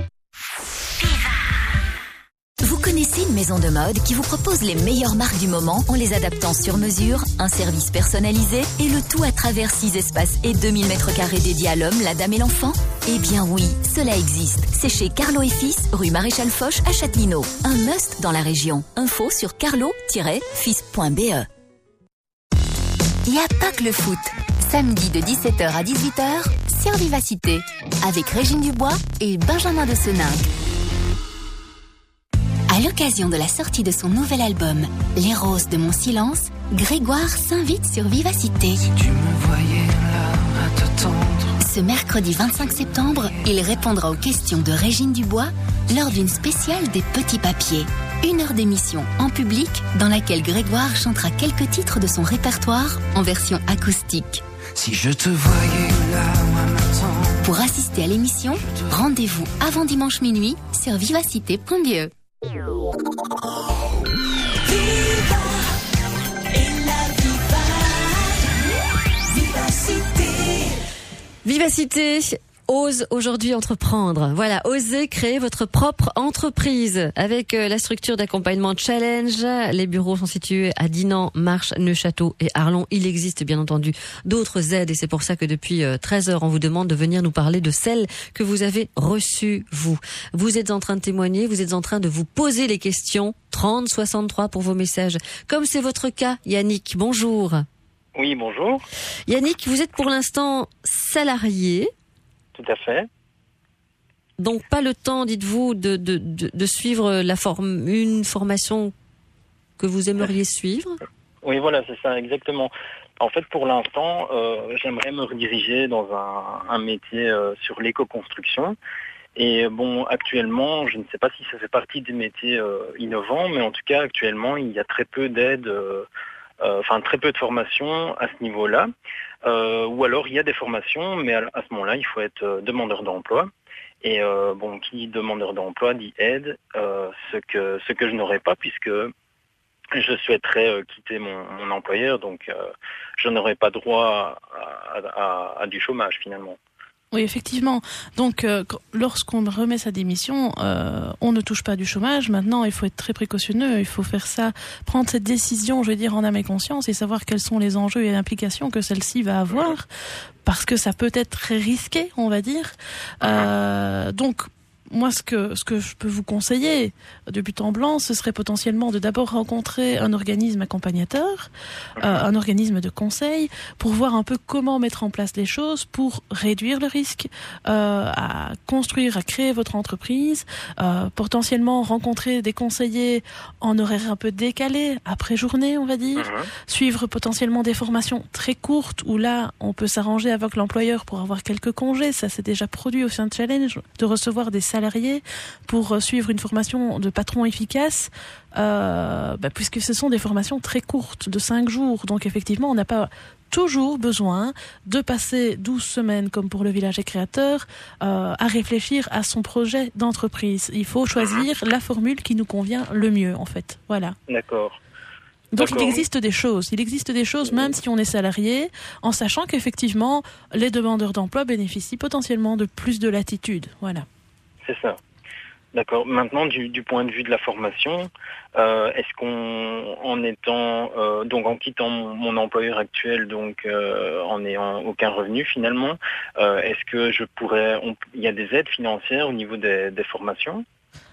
Vous connaissez une maison de mode qui vous propose les meilleures marques du moment en les adaptant sur mesure, un service personnalisé et le tout à travers six espaces et deux mille mètres carrés dédiés à l'homme, la dame et l'enfant? Eh bien oui, cela existe. C'est chez Carlo et Fils, rue Maréchal Foch à Châtelineau. Un must dans la région. Info sur carlo tiret fils point b e. Il n'y a pas que le foot. Samedi de dix-sept heures à dix-huit heures, sur Vivacité, avec Régine Dubois et Benjamin de Seninck. À l'occasion de la sortie de son nouvel album, Les Roses de mon silence, Grégoire s'invite sur Vivacité. Si tu me voyais là à t'attendre. Ce mercredi vingt-cinq septembre, il répondra aux questions de Régine Dubois lors d'une spéciale des Petits Papiers. Une heure d'émission en public dans laquelle Grégoire chantera quelques titres de son répertoire en version acoustique. Si je te voyais là à m'attendre. Pour assister à l'émission, rendez-vous avant dimanche minuit sur vivacité point b e. Vivacité ose aujourd'hui entreprendre. Voilà, osez créer votre propre entreprise avec la structure d'accompagnement Challenge. Les bureaux sont situés à Dinan, Marche, Neufchâteau et Arlon. Il existe bien entendu d'autres aides et c'est pour ça que depuis treize heures, on vous demande de venir nous parler de celles que vous avez reçues, vous. Vous êtes en train de témoigner, vous êtes en train de vous poser les questions. trente soixante-trois pour vos messages. Comme c'est votre cas, Yannick, bonjour. Oui, bonjour. Yannick, vous êtes pour l'instant salarié. Tout à fait. Donc pas le temps, dites-vous, de, de, de, de suivre la forme, une formation que vous aimeriez suivre? Oui, voilà, c'est ça, exactement. En fait, pour l'instant, euh, j'aimerais me rediriger dans un, un métier euh, sur l'éco-construction. Et bon, actuellement, je ne sais pas si ça fait partie des métiers euh, innovants, mais en tout cas, actuellement, il y a très peu d'aide, euh, euh, enfin très peu de formation à ce niveau-là. Euh, ou alors il y a des formations, mais à, à ce moment-là, il faut être euh, demandeur d'emploi. Et euh, bon, qui dit demandeur d'emploi dit aide, euh, ce que ce que je n'aurais pas puisque je souhaiterais euh, quitter mon, mon employeur, donc euh, je n'aurais pas droit à, à, à, à du chômage finalement. Oui, effectivement. Donc, euh, lorsqu'on remet sa démission, euh, on ne touche pas du chômage. Maintenant, il faut être très précautionneux. Il faut faire ça, prendre cette décision, je vais dire, en âme et conscience et savoir quels sont les enjeux et l'implication que celle-ci va avoir, parce que ça peut être très risqué, on va dire. Euh, donc, moi, ce que ce que je peux vous conseiller de but en blanc, ce serait potentiellement de d'abord rencontrer un organisme accompagnateur, euh, un organisme de conseil, pour voir un peu comment mettre en place les choses pour réduire le risque, euh, à construire, à créer votre entreprise, euh, potentiellement rencontrer des conseillers en horaire un peu décalé, après journée, on va dire, mmh. suivre potentiellement des formations très courtes où là, on peut s'arranger avec l'employeur pour avoir quelques congés. Ça s'est déjà produit au sein de Challenge, de recevoir des salariés pour suivre une formation de patron efficace, euh, bah, puisque ce sont des formations très courtes, de cinq jours. Donc effectivement, on n'a pas toujours besoin de passer douze semaines, comme pour le village des créateurs, euh, à réfléchir à son projet d'entreprise. Il faut choisir la formule qui nous convient le mieux, en fait. Voilà. D'accord. Donc D'accord. il existe des choses, il existe des choses même si on est salarié, en sachant qu'effectivement les demandeurs d'emploi bénéficient potentiellement de plus de latitude. Voilà. C'est ça. D'accord. Maintenant, du, du point de vue de la formation, euh, est-ce qu'on, en étant, euh, donc en quittant mon, mon employeur actuel, donc euh, en n'ayant aucun revenu finalement, euh, est-ce que je pourrais, on- il y a des aides financières au niveau des, des formations?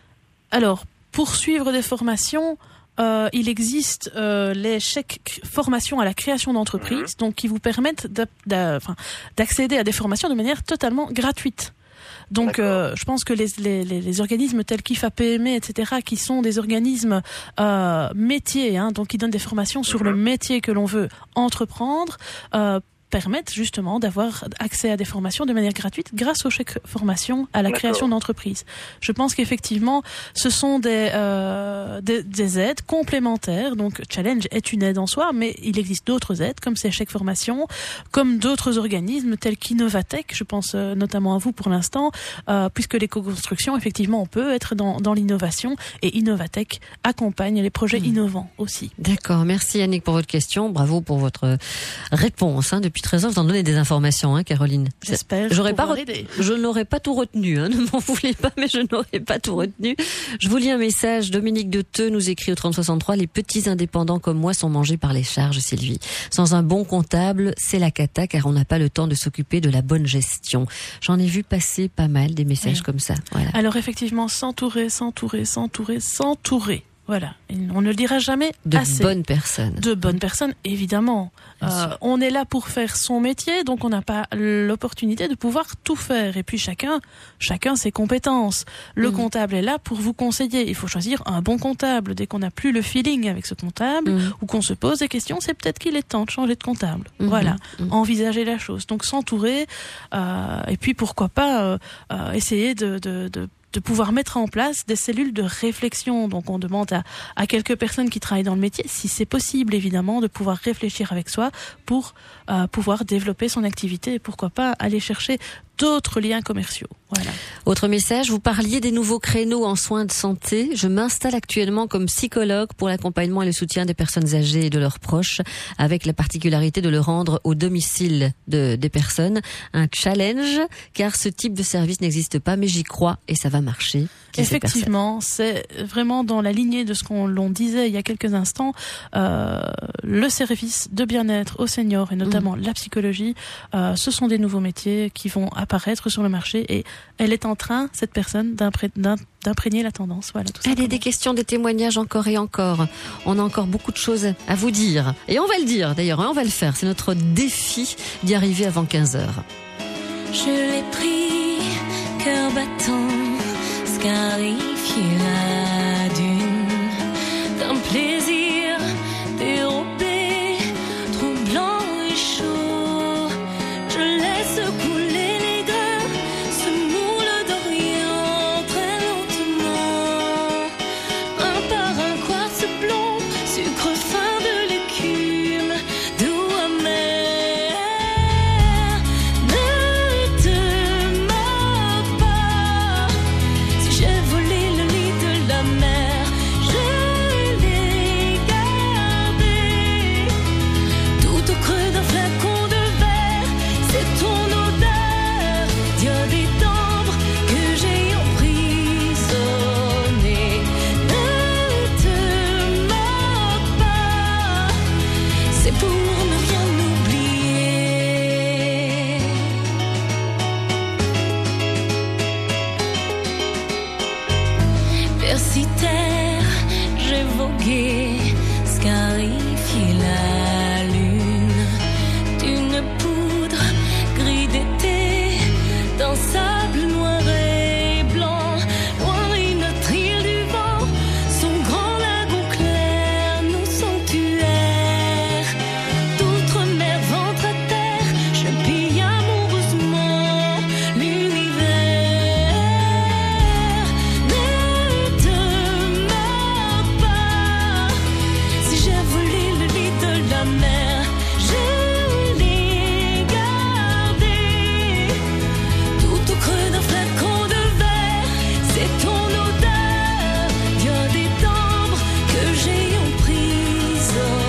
Alors, pour suivre des formations, euh, il existe euh, les chèques formation à la création d'entreprise, donc qui vous permettent d'a- d'a- enfin, d'accéder à des formations de manière totalement gratuite. Donc, euh, je pense que les, les, les, les organismes tels qu'I F A P M E, et cetera, qui sont des organismes euh, métiers, hein, donc qui donnent des formations sur le métier que l'on veut entreprendre, euh, permettent justement d'avoir accès à des formations de manière gratuite grâce au chèque formation à la D'accord. création d'entreprise. Je pense qu'effectivement, ce sont des, euh, des, des aides complémentaires. Donc, Challenge est une aide en soi, mais il existe d'autres aides, comme ces chèques formation, comme d'autres organismes tels qu'Innovatech. Je pense euh, notamment à vous pour l'instant, euh, puisque l'éco-construction, effectivement, on peut être dans, dans l'innovation, et Innovatech accompagne les projets Mmh. innovants aussi. D'accord, merci Yannick pour votre question, bravo pour votre réponse. Hein. Depuis treize ans, vous en donnez des informations, hein, Caroline. J'espère J'aurais pas pouvoir re- aider. Je n'aurais pas tout retenu, hein, ne m'en voulez pas, mais je n'aurais pas tout retenu. Je vous lis un message. Dominique de Theux nous écrit au trente soixante-trois, les petits indépendants comme moi sont mangés par les charges, Sylvie. Sans un bon comptable, c'est la cata, car on n'a pas le temps de s'occuper de la bonne gestion. J'en ai vu passer pas mal des messages Oui. comme ça. Voilà. Alors effectivement, s'entourer, s'entourer, s'entourer, s'entourer. Voilà. Et on ne le dira jamais De assez. bonnes personnes. De bonnes personnes, évidemment. Euh, on est là pour faire son métier, donc on n'a pas l'opportunité de pouvoir tout faire. Et puis chacun, chacun ses compétences. Le Mhm. comptable est là pour vous conseiller. Il faut choisir un bon comptable. Dès qu'on n'a plus le feeling avec ce comptable, Mhm. ou qu'on se pose des questions, c'est peut-être qu'il est temps de changer de comptable. Mhm. Voilà. Mhm. Envisager la chose. Donc s'entourer, euh, et puis pourquoi pas euh, euh, essayer de, de, de de pouvoir mettre en place des cellules de réflexion. Donc on demande à, à quelques personnes qui travaillent dans le métier, si c'est possible évidemment, de pouvoir réfléchir avec soi pour euh, pouvoir développer son activité et pourquoi pas aller chercher d'autres liens commerciaux. Voilà. Autre message, vous parliez des nouveaux créneaux en soins de santé. Je m'installe actuellement comme psychologue pour l'accompagnement et le soutien des personnes âgées et de leurs proches, avec la particularité de le rendre au domicile de, des personnes. Un challenge, car ce type de service n'existe pas, mais j'y crois et ça va marcher. Qui ces Effectivement, c'est vraiment dans la lignée de ce qu'on l'on disait il y a quelques instants. Euh, le service de bien-être aux seniors et notamment mmh. la psychologie, euh, ce sont des nouveaux métiers qui vont apparaître sur le marché et elle est en train, cette personne, d'impré- d'imprégner la tendance. Voilà, tout Allez, des questions, des témoignages encore et encore. On a encore beaucoup de choses à vous dire. Et on va le dire d'ailleurs, hein, on va le faire. C'est notre défi d'y arriver avant quinze heures. Je l'ai pris, cœur battant, scarifié la dune, d'un plaisir dérobé, troublant et chaud. Je laisse couler les grains, se moule d'Orient très lentement, un par un quartz blond, sucre fin de l'écume, doux amer. Ne te moque pas, si j'ai volé le lit de la mer, je l'ai gardé, tout au creux d'un flacon de verre, c'est ton odeur, diode et timbre que j'ai emprisonné. Ne te moque pas, c'est pour ne rien oublier. Persitaire, j'ai vogué, scarifié la lune d'une poudre gris d'été, d'un sable noir et blanc, loin une île du vent, son grand lagon clair, nos sanctuaires, d'outre-mer, ventre à terre, je pille amoureusement l'univers. Ne te moque pas, si j'ai volé le lit de la mer, je l'ai gardé, tout au creux d'un flacon de verre, c'est ton odeur, diode et timbre que j'ai emprisonné.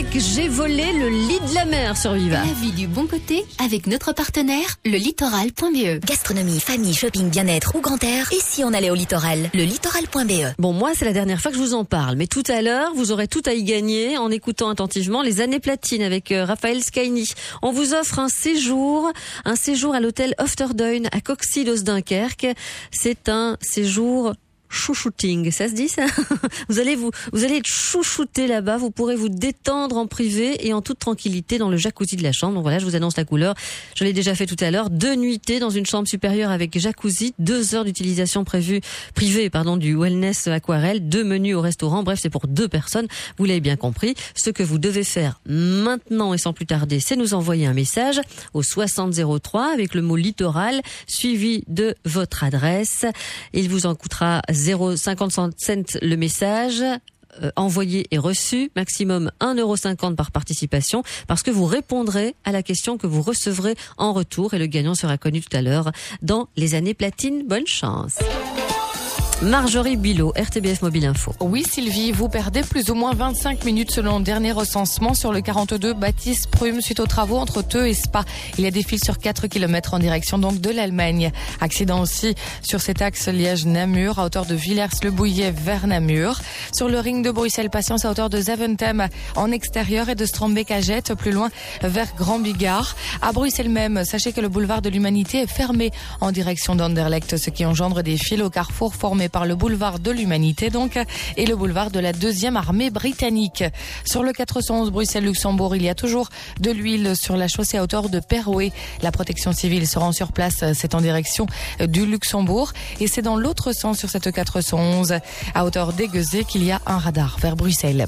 avec J'ai volé le lit de la mer sur Viva. La vie du bon côté avec notre partenaire, le littoral point b e. Gastronomie, famille, shopping, bien-être ou grand air. Et si on allait au littoral? Le littoral point b e. Bon, moi, c'est la dernière fois que je vous en parle. Mais tout à l'heure, vous aurez tout à y gagner en écoutant attentivement les années platines avec euh, Raphaël Scaini. On vous offre un séjour, un séjour à l'hôtel Ofterdeuin à Coxidos Dunkerque. C'est un séjour chouchouting, ça se dit ça? Vous allez vous, vous allez être chouchouté là-bas, vous pourrez vous détendre en privé et en toute tranquillité dans le jacuzzi de la chambre. Donc voilà, je vous annonce la couleur. Je l'ai déjà fait tout à l'heure. Deux nuitées dans une chambre supérieure avec jacuzzi, deux heures d'utilisation prévue, privée, pardon, du wellness aquarelle, deux menus au restaurant. Bref, c'est pour deux personnes. Vous l'avez bien compris. Ce que vous devez faire maintenant et sans plus tarder, c'est nous envoyer un message au soixante zéro trois avec le mot littoral suivi de votre adresse. Il vous en coûtera zéro cinquante cents le message, euh, envoyé et reçu, maximum un euro cinquante par participation, parce que vous répondrez à la question que vous recevrez en retour et le gagnant sera connu tout à l'heure dans les années platines. Bonne chance. Marjorie Bilot, R T B F Mobile Info. Oui Sylvie, vous perdez plus ou moins vingt-cinq minutes selon le dernier recensement sur le quarante-deux Baptiste Prume suite aux travaux entre Theux et Spa. Il y a des files sur quatre kilomètres en direction donc de l'Allemagne. Accident aussi sur cet axe Liège-Namur à hauteur de Villers-le-Bouillet vers Namur. Sur le ring de Bruxelles, patience à hauteur de Zaventem en extérieur et de Strombeek à Jette plus loin vers Grand Bigard. À Bruxelles même, sachez que le boulevard de l'Humanité est fermé en direction d'Anderlecht, ce qui engendre des files au carrefour formé par le boulevard de l'Humanité donc et le boulevard de la deuxième armée britannique. Sur le quatre cent onze Bruxelles-Luxembourg, il y a toujours de l'huile sur la chaussée à hauteur de Perouet. La protection civile se rend sur place, c'est en direction du Luxembourg et c'est dans l'autre sens sur cette quatre cent onze à hauteur d'Aiguezé qu'il y a un radar vers Bruxelles.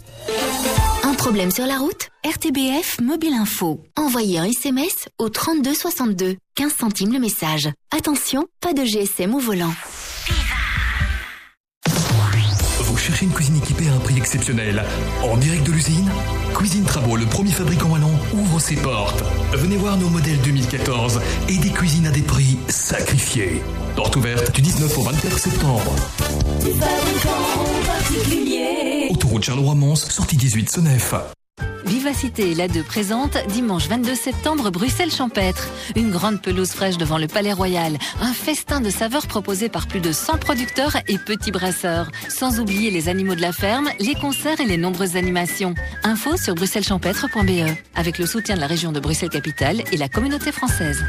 Un problème sur la route? R T B F Mobile Info. Envoyez un S M S au trente-deux soixante-deux. quinze centimes le message. Attention, pas de G S M au volant. Vous cherchez une cuisine équipée à un prix exceptionnel? En direct de l'usine, Cuisine Trabo, le premier fabricant wallon, ouvre ses portes. Venez voir nos modèles deux mille quatorze et des cuisines à des prix sacrifiés. Porte ouverte du dix-neuf au vingt-quatre septembre. Des fabricants particuliers. Autoroute Charleroi-Mons, sortie dix-huit Senef. Vivacité La deux présente dimanche vingt-deux septembre Bruxelles Champêtre. Une grande pelouse fraîche devant le Palais Royal. Un festin de saveurs proposé par plus de cent producteurs et petits brasseurs. Sans oublier les animaux de la ferme, les concerts et les nombreuses animations. Info sur bruxelles champêtre point b e. Avec le soutien de la région de Bruxelles-Capitale et la communauté française.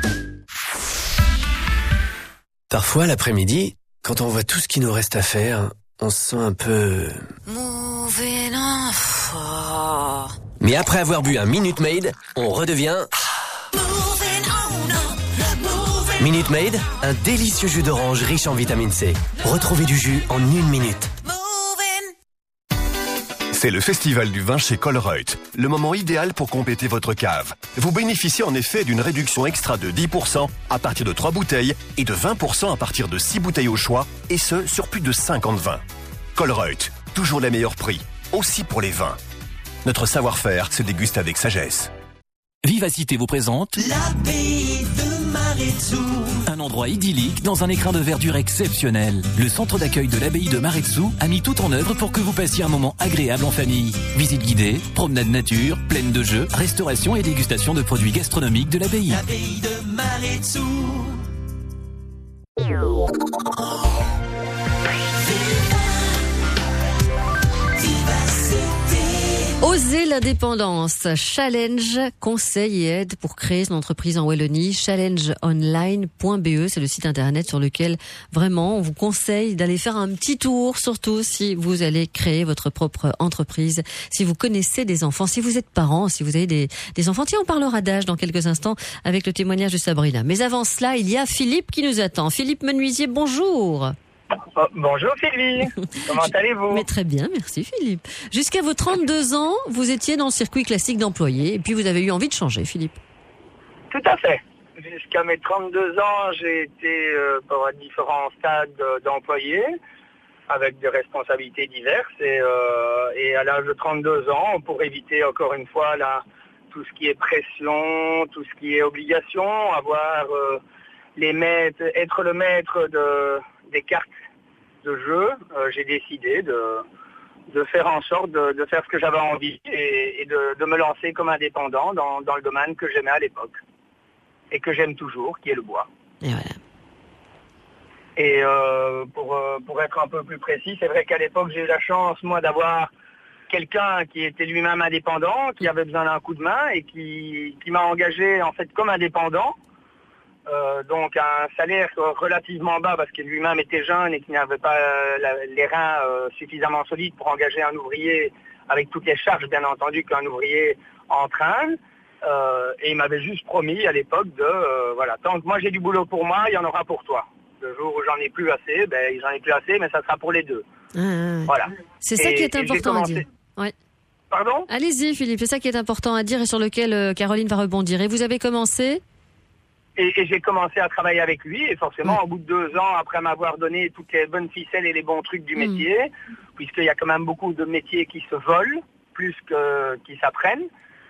Parfois l'après-midi, quand on voit tout ce qui nous reste à faire, on se sent un peu... Moving off. Oh. Mais après avoir bu un Minute Maid, on redevient... Minute Maid, un délicieux jus d'orange riche en vitamine C. Retrouvez du jus en une minute. C'est le festival du vin chez Colruyt, le moment idéal pour compléter votre cave. Vous bénéficiez en effet d'une réduction extra de dix pour cent à partir de trois bouteilles et de vingt pour cent à partir de six bouteilles au choix, et ce, sur plus de cinquante vins. Colruyt, toujours les meilleurs prix, aussi pour les vins. Notre savoir-faire se déguste avec sagesse. Vivacité vous présente l'abbaye de Maretsou. Un endroit idyllique dans un écrin de verdure exceptionnel. Le centre d'accueil de l'abbaye de Maretsou a mis tout en œuvre pour que vous passiez un moment agréable en famille. Visite guidée, promenade nature, pleine de jeux, restauration et dégustation de produits gastronomiques de l'abbaye. L'abbaye de Maretsou. Oser l'indépendance, challenge, conseil et aide pour créer son entreprise en Wallonie, challenge online point b e, c'est le site internet sur lequel vraiment on vous conseille d'aller faire un petit tour, surtout si vous allez créer votre propre entreprise, si vous connaissez des enfants, si vous êtes parents, si vous avez des, des enfants. Tiens, on parlera d'âge dans quelques instants avec le témoignage de Sabrina. Mais avant cela, il y a Philippe qui nous attend. Philippe Menuisier, bonjour. Oh, bonjour Sylvie, comment allez-vous? Mais très bien, merci Philippe. Jusqu'à vos trente-deux ans, vous étiez dans le circuit classique d'employés et puis vous avez eu envie de changer, Philippe. Tout à fait. Jusqu'à mes trente-deux ans, j'ai été euh, par différents stades d'employés avec des responsabilités diverses et, euh, et à l'âge de trente-deux ans, pour éviter encore une fois la, tout ce qui est pression, tout ce qui est obligation, avoir euh, les maîtres, être le maître de, des cartes de jeu, euh, j'ai décidé de, de faire en sorte de, de faire ce que j'avais envie et, et de, de me lancer comme indépendant dans, dans le domaine que j'aimais à l'époque et que j'aime toujours, qui est le bois. Et voilà. Et euh, pour, euh, pour être un peu plus précis, c'est vrai qu'à l'époque, j'ai eu la chance, moi, d'avoir quelqu'un qui était lui-même indépendant, qui avait besoin d'un coup de main et qui, qui m'a engagé, en fait, comme indépendant. Euh, donc un salaire relativement bas parce qu'il lui-même était jeune et qu'il n'avait pas euh, la, les reins euh, suffisamment solides pour engager un ouvrier avec toutes les charges, bien entendu, qu'un ouvrier entraîne. Euh, et il m'avait juste promis à l'époque de, euh, voilà, tant que moi j'ai du boulot pour moi, il y en aura pour toi. Le jour où j'en ai plus assez, ben j'en ai plus assez, mais ça sera pour les deux. Ah, ah, voilà. C'est ça et, qui est important commencé... à dire. Ouais. Pardon ? Allez-y, Philippe, c'est ça qui est important à dire et sur lequel euh, Caroline va rebondir. Et vous avez commencé ? Et, et j'ai commencé à travailler avec lui, et forcément, mmh. au bout de deux ans, après m'avoir donné toutes les bonnes ficelles et les bons trucs du métier, mmh. puisqu'il y a quand même beaucoup de métiers qui se volent, plus que qui s'apprennent,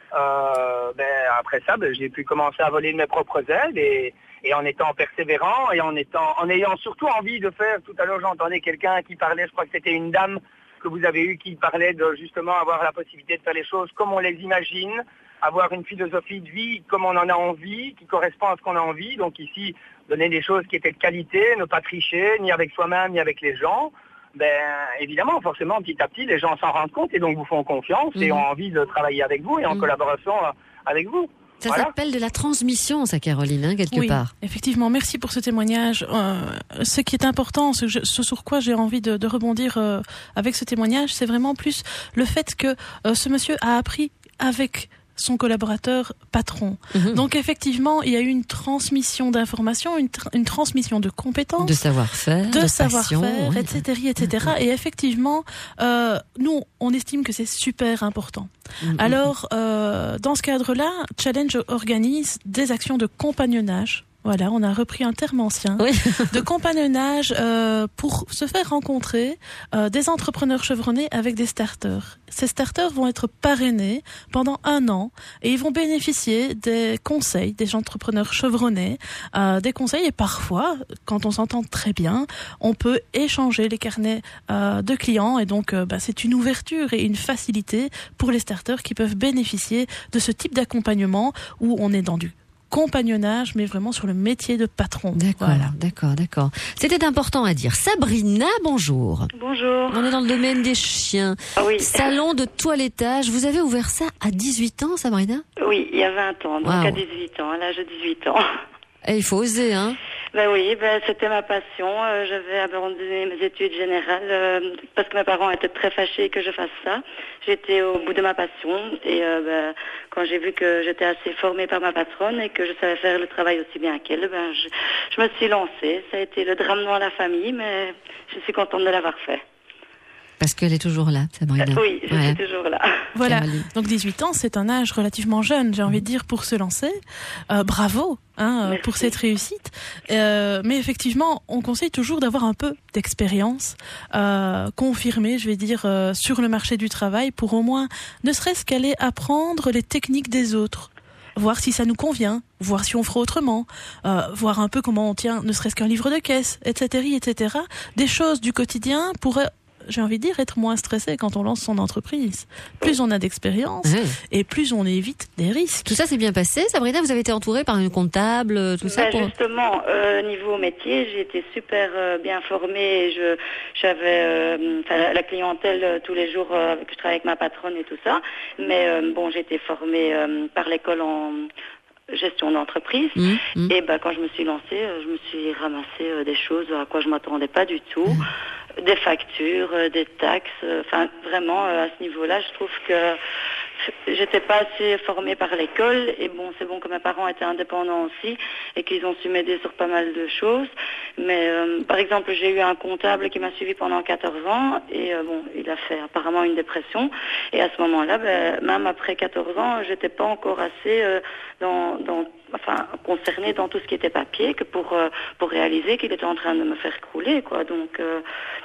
euh, ben, après ça, ben, j'ai pu commencer à voler de mes propres ailes, et, et en étant persévérant, et en, étant, en ayant surtout envie de faire, tout à l'heure j'entendais quelqu'un qui parlait, je crois que c'était une dame que vous avez eue, qui parlait de justement avoir la possibilité de faire les choses comme on les imagine, avoir une philosophie de vie comme on en a envie, qui correspond à ce qu'on a envie. Donc ici, donner des choses qui étaient de qualité, ne pas tricher, ni avec soi-même, ni avec les gens. Ben, évidemment, forcément, petit à petit, les gens s'en rendent compte et donc vous font confiance mmh. et ont envie de travailler avec vous et en mmh. collaboration avec vous. Ça voilà. s'appelle de la transmission, ça, Caroline, hein, quelque oui, part. Effectivement, merci pour ce témoignage. Euh, ce qui est important, ce, ce sur quoi j'ai envie de, de rebondir euh, avec ce témoignage, c'est vraiment plus le fait que euh, ce monsieur a appris avec son collaborateur patron. Mmh. Donc effectivement, il y a eu une transmission d'informations, une, tr- une transmission de compétences, de savoir-faire, de, de savoir-faire, passion, et cetera, et cetera. Mmh. Et effectivement, euh, nous, on estime que c'est super important. Mmh. Alors, euh, dans ce cadre-là, Challenge organise des actions de compagnonnage. Voilà, on a repris un terme ancien, oui. de compagnonnage euh, pour se faire rencontrer euh, des entrepreneurs chevronnés avec des starters. Ces starters vont être parrainés pendant un an et ils vont bénéficier des conseils des entrepreneurs chevronnés, euh, des conseils et parfois, quand on s'entend très bien, on peut échanger les carnets euh, de clients et donc euh, bah, c'est une ouverture et une facilité pour les starters qui peuvent bénéficier de ce type d'accompagnement où on est dans du compagnonnage, mais vraiment sur le métier de patron. D'accord, voilà. d'accord, d'accord. C'était important à dire. Sabrina, bonjour. Bonjour. On est dans le domaine des chiens. Ah oui. Salon de toilettage. Vous avez ouvert ça à dix-huit ans, Sabrina ? Oui, il y a vingt ans, donc wow. à dix-huit ans, à l'âge de dix-huit ans. Et il faut oser, hein ? Ben oui, ben c'était ma passion. Euh, j'avais abandonné mes études générales euh, parce que mes parents étaient très fâchés que je fasse ça. J'étais au bout de ma passion et euh, ben, quand j'ai vu que j'étais assez formée par ma patronne et que je savais faire le travail aussi bien qu'elle, ben je, je me suis lancée. Ça a été le drame dans la famille, mais je suis contente de l'avoir fait. Parce qu'elle est toujours là, Sabrina. Euh, oui, je ouais. suis toujours là. Voilà, donc dix-huit ans, c'est un âge relativement jeune, j'ai envie de dire, pour se lancer. Euh, bravo hein, pour cette réussite. Euh, mais effectivement, on conseille toujours d'avoir un peu d'expérience euh, confirmée, je vais dire, euh, sur le marché du travail, pour au moins, ne serait-ce qu'aller apprendre les techniques des autres. Voir si ça nous convient, voir si on fera autrement, euh, voir un peu comment on tient, ne serait-ce qu'un livre de caisse, et cetera, et cetera. Des choses du quotidien pour, j'ai envie de dire, être moins stressé quand on lance son entreprise. Plus on a d'expérience mmh. et plus on évite des risques. Tout ça s'est bien passé, Sabrina? Vous avez été entourée par une comptable, tout ça ben pour... Justement, euh, niveau métier, j'ai été super euh, bien formée. Je, j'avais euh, la clientèle euh, tous les jours euh, que je travaillais avec ma patronne et tout ça. Mais euh, bon, j'ai été formée euh, par l'école en gestion d'entreprise. Mmh, mmh. Et ben, quand je me suis lancée, je me suis ramassé euh, des choses à quoi je m'attendais pas du tout. Mmh. Des factures, euh, des taxes. Enfin, euh, vraiment, euh, à ce niveau-là, je trouve que j'étais pas assez formée par l'école. Et bon, c'est bon que mes parents étaient indépendants aussi et qu'ils ont su m'aider sur pas mal de choses. Mais euh, par exemple, j'ai eu un comptable qui m'a suivi pendant quatorze ans et euh, bon, il a fait apparemment une dépression. Et à ce moment-là, ben, même après quatorze ans, j'étais pas encore assez euh, dans, dans, enfin, concernée dans tout ce qui était papier que pour euh, pour réaliser qu'il était en train de me faire crouler, quoi. Donc euh,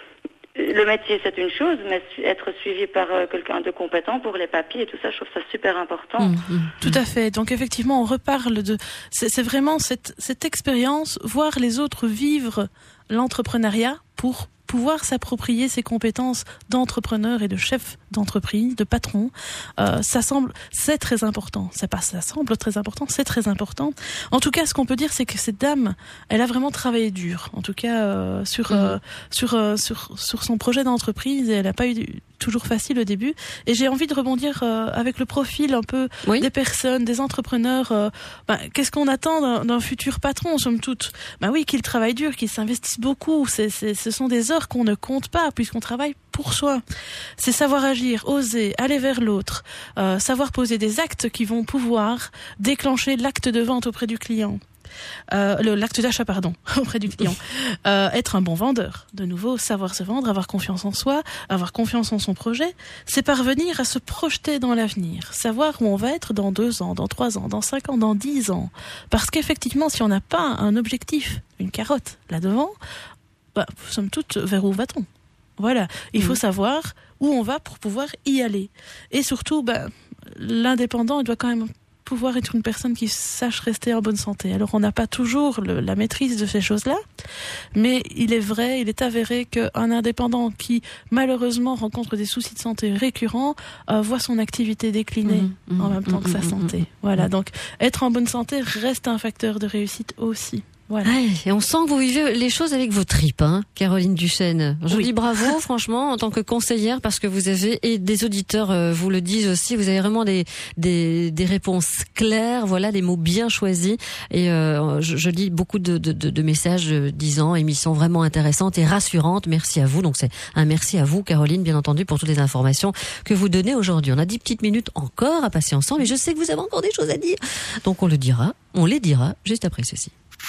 le métier, c'est une chose, mais être suivi par euh, quelqu'un de compétent pour les papiers et tout ça, je trouve ça super important. Mmh, mmh. Tout à fait. Donc effectivement, on reparle de... C'est, c'est vraiment cette, cette expérience, voir les autres vivre l'entrepreneuriat pour pouvoir s'approprier ces compétences d'entrepreneur et de chef d'entreprise, de patron, euh, ça semble, c'est très important. C'est pas, ça semble très important, c'est très important. En tout cas, ce qu'on peut dire, c'est que cette dame, elle a vraiment travaillé dur. En tout cas, euh, sur, mmh. euh, sur, euh, sur, sur son projet d'entreprise, et elle n'a pas eu toujours facile au début. Et j'ai envie de rebondir euh, avec le profil un peu oui. des personnes, des entrepreneurs. Euh, ben, qu'est-ce qu'on attend d'un, d'un futur patron, somme toute? Ben oui, qu'il travaille dur, qu'il s'investisse beaucoup. C'est, c'est, ce sont des heures qu'on ne compte pas puisqu'on travaille pour soi. C'est savoir agir, oser, aller vers l'autre, euh, savoir poser des actes qui vont pouvoir déclencher l'acte de vente auprès du client. Euh, le, l'acte d'achat pardon auprès du client, euh, être un bon vendeur, de nouveau savoir se vendre, avoir confiance en soi, avoir confiance en son projet, c'est parvenir à se projeter dans l'avenir, savoir où on va être dans deux ans, dans trois ans, dans cinq ans, dans dix ans, parce qu'effectivement si on n'a pas un objectif, une carotte là devant, bah, somme toute, vers où va-t-on? Voilà, il mmh. faut savoir où on va pour pouvoir y aller, et surtout bah, l'indépendant il doit quand même pouvoir être une personne qui sache rester en bonne santé. Alors on n'a pas toujours le, la maîtrise de ces choses-là, mais il est vrai, il est avéré qu'un indépendant qui malheureusement rencontre des soucis de santé récurrents euh, voit son activité décliner mmh, mmh, en même temps mmh, que sa santé. Mmh, voilà, donc être en bonne santé reste un facteur de réussite aussi. Voilà. Ouais, et on sent que vous vivez les choses avec vos tripes, hein, Caroline Duchesne. Je oui. vous dis bravo, franchement, en tant que conseillère, parce que vous avez, et des auditeurs euh, vous le disent aussi, vous avez vraiment des des, des réponses claires, voilà, des mots bien choisis. Et euh, je, je lis beaucoup de, de, de, de messages disant émission vraiment intéressante et rassurante. Merci à vous. Donc c'est un merci à vous, Caroline, bien entendu, pour toutes les informations que vous donnez aujourd'hui. On a dix petites minutes encore à passer ensemble, et je sais que vous avez encore des choses à dire. Donc on le dira, on les dira juste après ceci.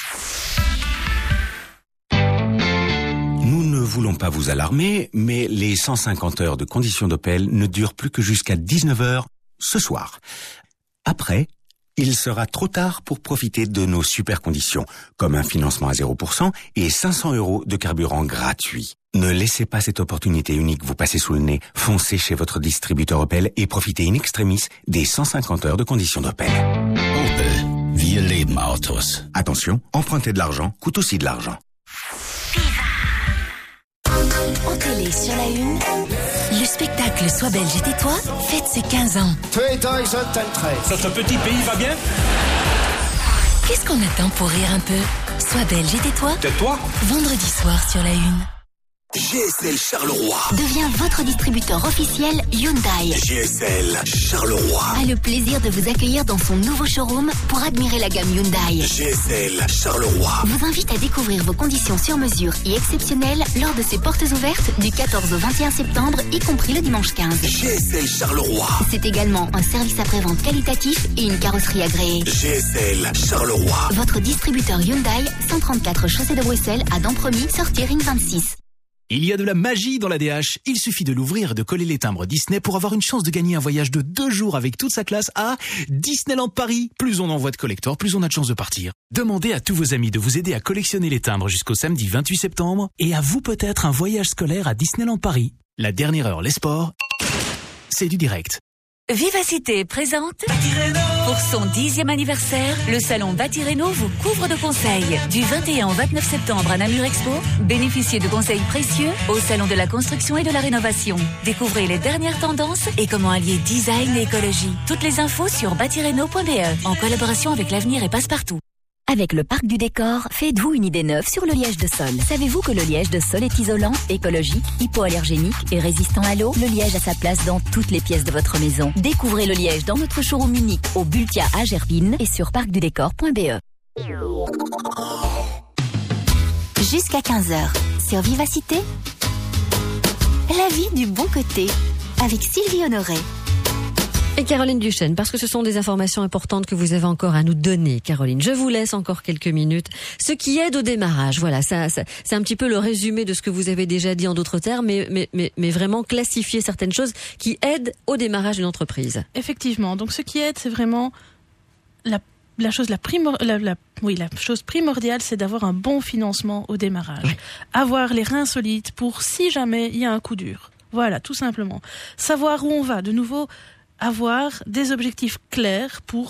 Nous ne voulons pas vous alarmer, mais les cent cinquante heures de conditions d'Opel ne durent plus que jusqu'à dix-neuf heures ce soir. Après, il sera trop tard pour profiter de nos super conditions, comme un financement à zéro pour cent et cinq cents euros de carburant gratuit. Ne laissez pas cette opportunité unique vous passer sous le nez. Foncez chez votre distributeur Opel et profitez in extremis des cent cinquante heures de conditions d'Opel. Opel. Wir leben Autos. Attention, emprunter de l'argent coûte aussi de l'argent. En télé, sur la une, le spectacle Sois belge et tais-toi fête ses quinze ans. Notre petit pays va bien? Qu'est-ce qu'on attend pour rire un peu? Sois belge et tais-toi. Tais-toi. Vendredi soir sur la une. G S L Charleroi devient votre distributeur officiel Hyundai. G S L Charleroi a le plaisir de vous accueillir dans son nouveau showroom pour admirer la gamme Hyundai. G S L Charleroi vous invite à découvrir vos conditions sur mesure et exceptionnelles lors de ses portes ouvertes du quatorze au vingt et un septembre, y compris le dimanche quinze. G S L Charleroi. C'est également un service après-vente qualitatif et une carrosserie agréée. G S L Charleroi. Votre distributeur Hyundai, cent trente-quatre chaussée de Bruxelles à Dampromis, sortie Ring vingt-six. Il y a de la magie dans la D H. Il suffit de l'ouvrir et de coller les timbres Disney pour avoir une chance de gagner un voyage de deux jours avec toute sa classe à Disneyland Paris. Plus on envoie de collecteurs, plus on a de chances de partir. Demandez à tous vos amis de vous aider à collectionner les timbres jusqu'au samedi vingt-huit septembre et à vous peut-être un voyage scolaire à Disneyland Paris. La dernière heure, les sports, c'est du direct. Vivacité présente pour son dixième anniversaire, le salon Batireno vous couvre de conseils. Du vingt et un au vingt-neuf septembre à Namur Expo, bénéficiez de conseils précieux au salon de la construction et de la rénovation. Découvrez les dernières tendances et comment allier design et écologie. Toutes les infos sur batireno point b e en collaboration avec l'Avenir et Passepartout. Avec le Parc du Décor, faites-vous une idée neuve sur le liège de sol. Savez-vous que le liège de sol est isolant, écologique, hypoallergénique et résistant à l'eau? Le liège a sa place dans toutes les pièces de votre maison. Découvrez le liège dans notre showroom unique au Bultia à Gerbine et sur parc du décor point b e. Jusqu'à quinze heures, sur Vivacité, la vie du bon côté, avec Sylvie Honoré. Et Caroline Duchesne, parce que ce sont des informations importantes que vous avez encore à nous donner, Caroline. Je vous laisse encore quelques minutes. Ce qui aide au démarrage, voilà, ça, ça c'est un petit peu le résumé de ce que vous avez déjà dit en d'autres termes, mais, mais, mais, mais vraiment classifier certaines choses qui aident au démarrage d'une entreprise. Effectivement. Donc, ce qui aide, c'est vraiment la La chose, la, primor- la, la, oui, la chose primordiale, c'est d'avoir un bon financement au démarrage. Oui. Avoir les reins solides pour si jamais il y a un coup dur. Voilà, tout simplement. Savoir où on va. De nouveau, avoir des objectifs clairs pour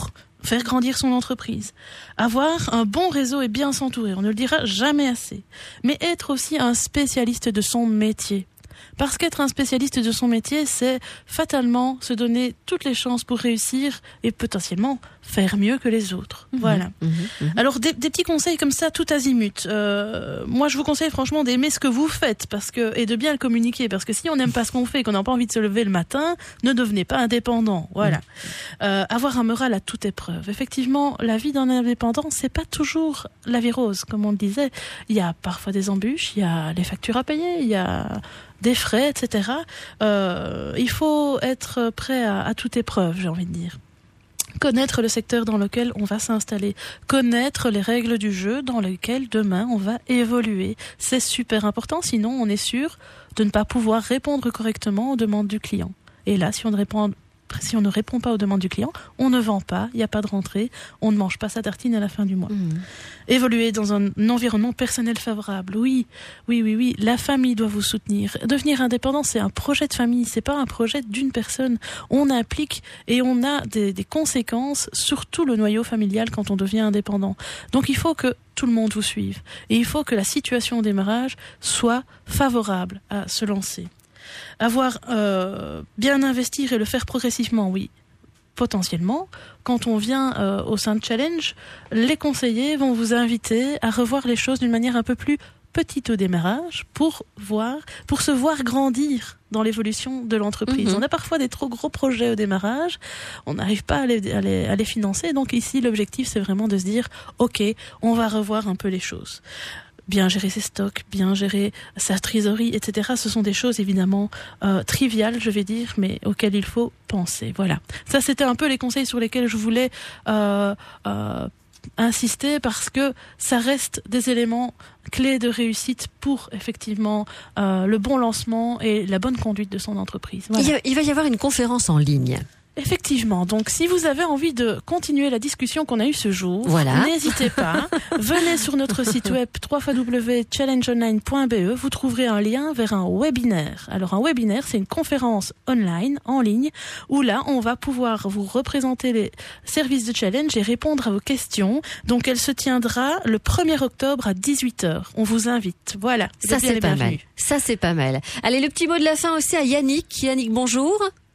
faire grandir son entreprise. Avoir un bon réseau et bien s'entourer, on ne le dira jamais assez. Mais être aussi un spécialiste de son métier. Parce qu'être un spécialiste de son métier, c'est fatalement se donner toutes les chances pour réussir et potentiellement faire mieux que les autres. Mmh, voilà. Mmh, mmh. Alors des, des petits conseils comme ça, tout azimut. Euh, moi, je vous conseille franchement d'aimer ce que vous faites, parce que et de bien le communiquer, parce que si on n'aime pas ce qu'on fait, et qu'on n'a pas envie de se lever le matin, ne devenez pas indépendant. Voilà. Mmh. Euh, avoir un moral à toute épreuve. Effectivement, la vie d'un indépendant, c'est pas toujours la vie rose, comme on le disait. Il y a parfois des embûches, il y a les factures à payer, il y a des frais, et cetera. Euh, il faut être prêt à, à toute épreuve, j'ai envie de dire. Connaître le secteur dans lequel on va s'installer, connaître les règles du jeu dans lesquelles demain on va évoluer. C'est super important, sinon on est sûr de ne pas pouvoir répondre correctement aux demandes du client. Et là, si on ne répond Si on ne répond pas aux demandes du client, on ne vend pas, il n'y a pas de rentrée, on ne mange pas sa tartine à la fin du mois. Mmh. Évoluer dans un environnement personnel favorable, oui, oui, oui, oui. La famille doit vous soutenir. Devenir indépendant, c'est un projet de famille, c'est pas un projet d'une personne. On implique et on a des, des conséquences sur tout le noyau familial quand on devient indépendant. Donc il faut que tout le monde vous suive. Et il faut que la situation au démarrage soit favorable à se lancer. Avoir euh, bien investir et le faire progressivement, oui, potentiellement. Quand on vient euh, au sein de Challenge, les conseillers vont vous inviter à revoir les choses d'une manière un peu plus petite au démarrage pour voir, pour se voir grandir dans l'évolution de l'entreprise. Mmh. On a parfois des trop gros projets au démarrage, on n'arrive pas à les, à les, à les financer. Donc ici, l'objectif, c'est vraiment de se dire, ok, on va revoir un peu les choses. Bien gérer ses stocks, bien gérer sa trésorerie, et cetera. Ce sont des choses évidemment euh, triviales, je vais dire, mais auxquelles il faut penser. Voilà. Ça, c'était un peu les conseils sur lesquels je voulais euh, euh, insister, parce que ça reste des éléments clés de réussite pour effectivement euh, le bon lancement et la bonne conduite de son entreprise. Voilà. Il, y a, il va y avoir une conférence en ligne. Effectivement, donc si vous avez envie de continuer la discussion qu'on a eue ce jour, voilà. N'hésitez pas, venez sur notre site web w w w point challenge online point b e, vous trouverez un lien vers un webinaire. Alors un webinaire, c'est une conférence online, en ligne, où là on va pouvoir vous représenter les services de Challenge et répondre à vos questions. Donc elle se tiendra le premier octobre à dix-huit heures. On vous invite, voilà. Ça c'est pas mal, ça c'est pas mal. Allez, le petit mot de la fin aussi à Yannick. Yannick, bonjour.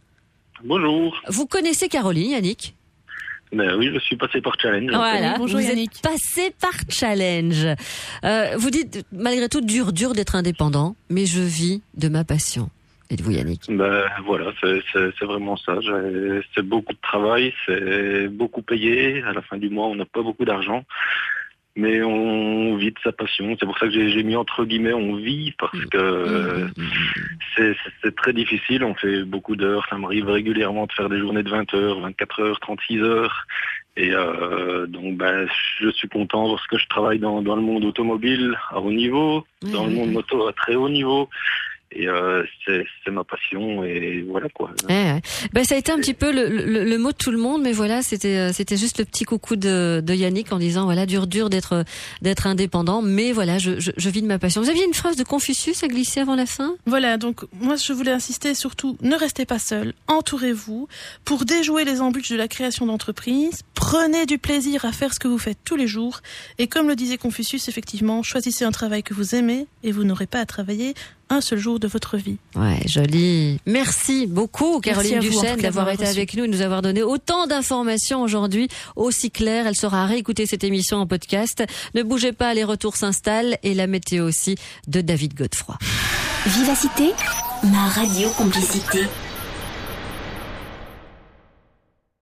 Bonjour. Vous connaissez Caroline, Yannick ? Ben oui, je suis passé par Challenge. Voilà, bonjour vous Yannick. êtes passé par Challenge. Euh, vous dites, malgré tout, dur, dur d'être indépendant, mais je vis de ma passion. Êtes-vous Yannick ? Ben voilà, c'est, c'est, c'est vraiment ça. J'ai, c'est beaucoup de travail, c'est beaucoup payé. À la fin du mois, on n'a pas beaucoup d'argent. Mais on vit de sa passion. C'est pour ça que j'ai, j'ai mis entre guillemets on vit, parce que euh, c'est, c'est, c'est très difficile. On fait beaucoup d'heures. Ça m'arrive régulièrement de faire des journées de vingt heures, vingt-quatre heures, trente-six heures. Et euh, donc ben je suis content parce que je travaille dans, dans le monde automobile à haut niveau, mmh. dans le monde moto à très haut niveau. Et euh, c'est, c'est ma passion et voilà quoi. Eh ouais. Ben ça a été un petit peu le, le, le mot de tout le monde, mais voilà, c'était c'était juste le petit coucou de, de Yannick en disant voilà, dur dur d'être d'être indépendant, mais voilà, je, je, je vis de ma passion. Vous aviez une phrase de Confucius à glisser avant la fin ? Voilà, donc moi je voulais insister surtout, ne restez pas seul, entourez-vous pour déjouer les embûches de la création d'entreprise. Prenez du plaisir à faire ce que vous faites tous les jours et comme le disait Confucius, effectivement, choisissez un travail que vous aimez et vous n'aurez pas à travailler un seul jour de votre vie. Ouais, joli. Merci beaucoup, Caroline Merci Duchesne, vous, d'avoir été reçu. avec nous et nous avoir donné autant d'informations aujourd'hui, aussi claires. Elle sera à réécouter cette émission en podcast. Ne bougez pas, les retours s'installent et la météo aussi de David Godefroy. Vivacité, ma radio complicité.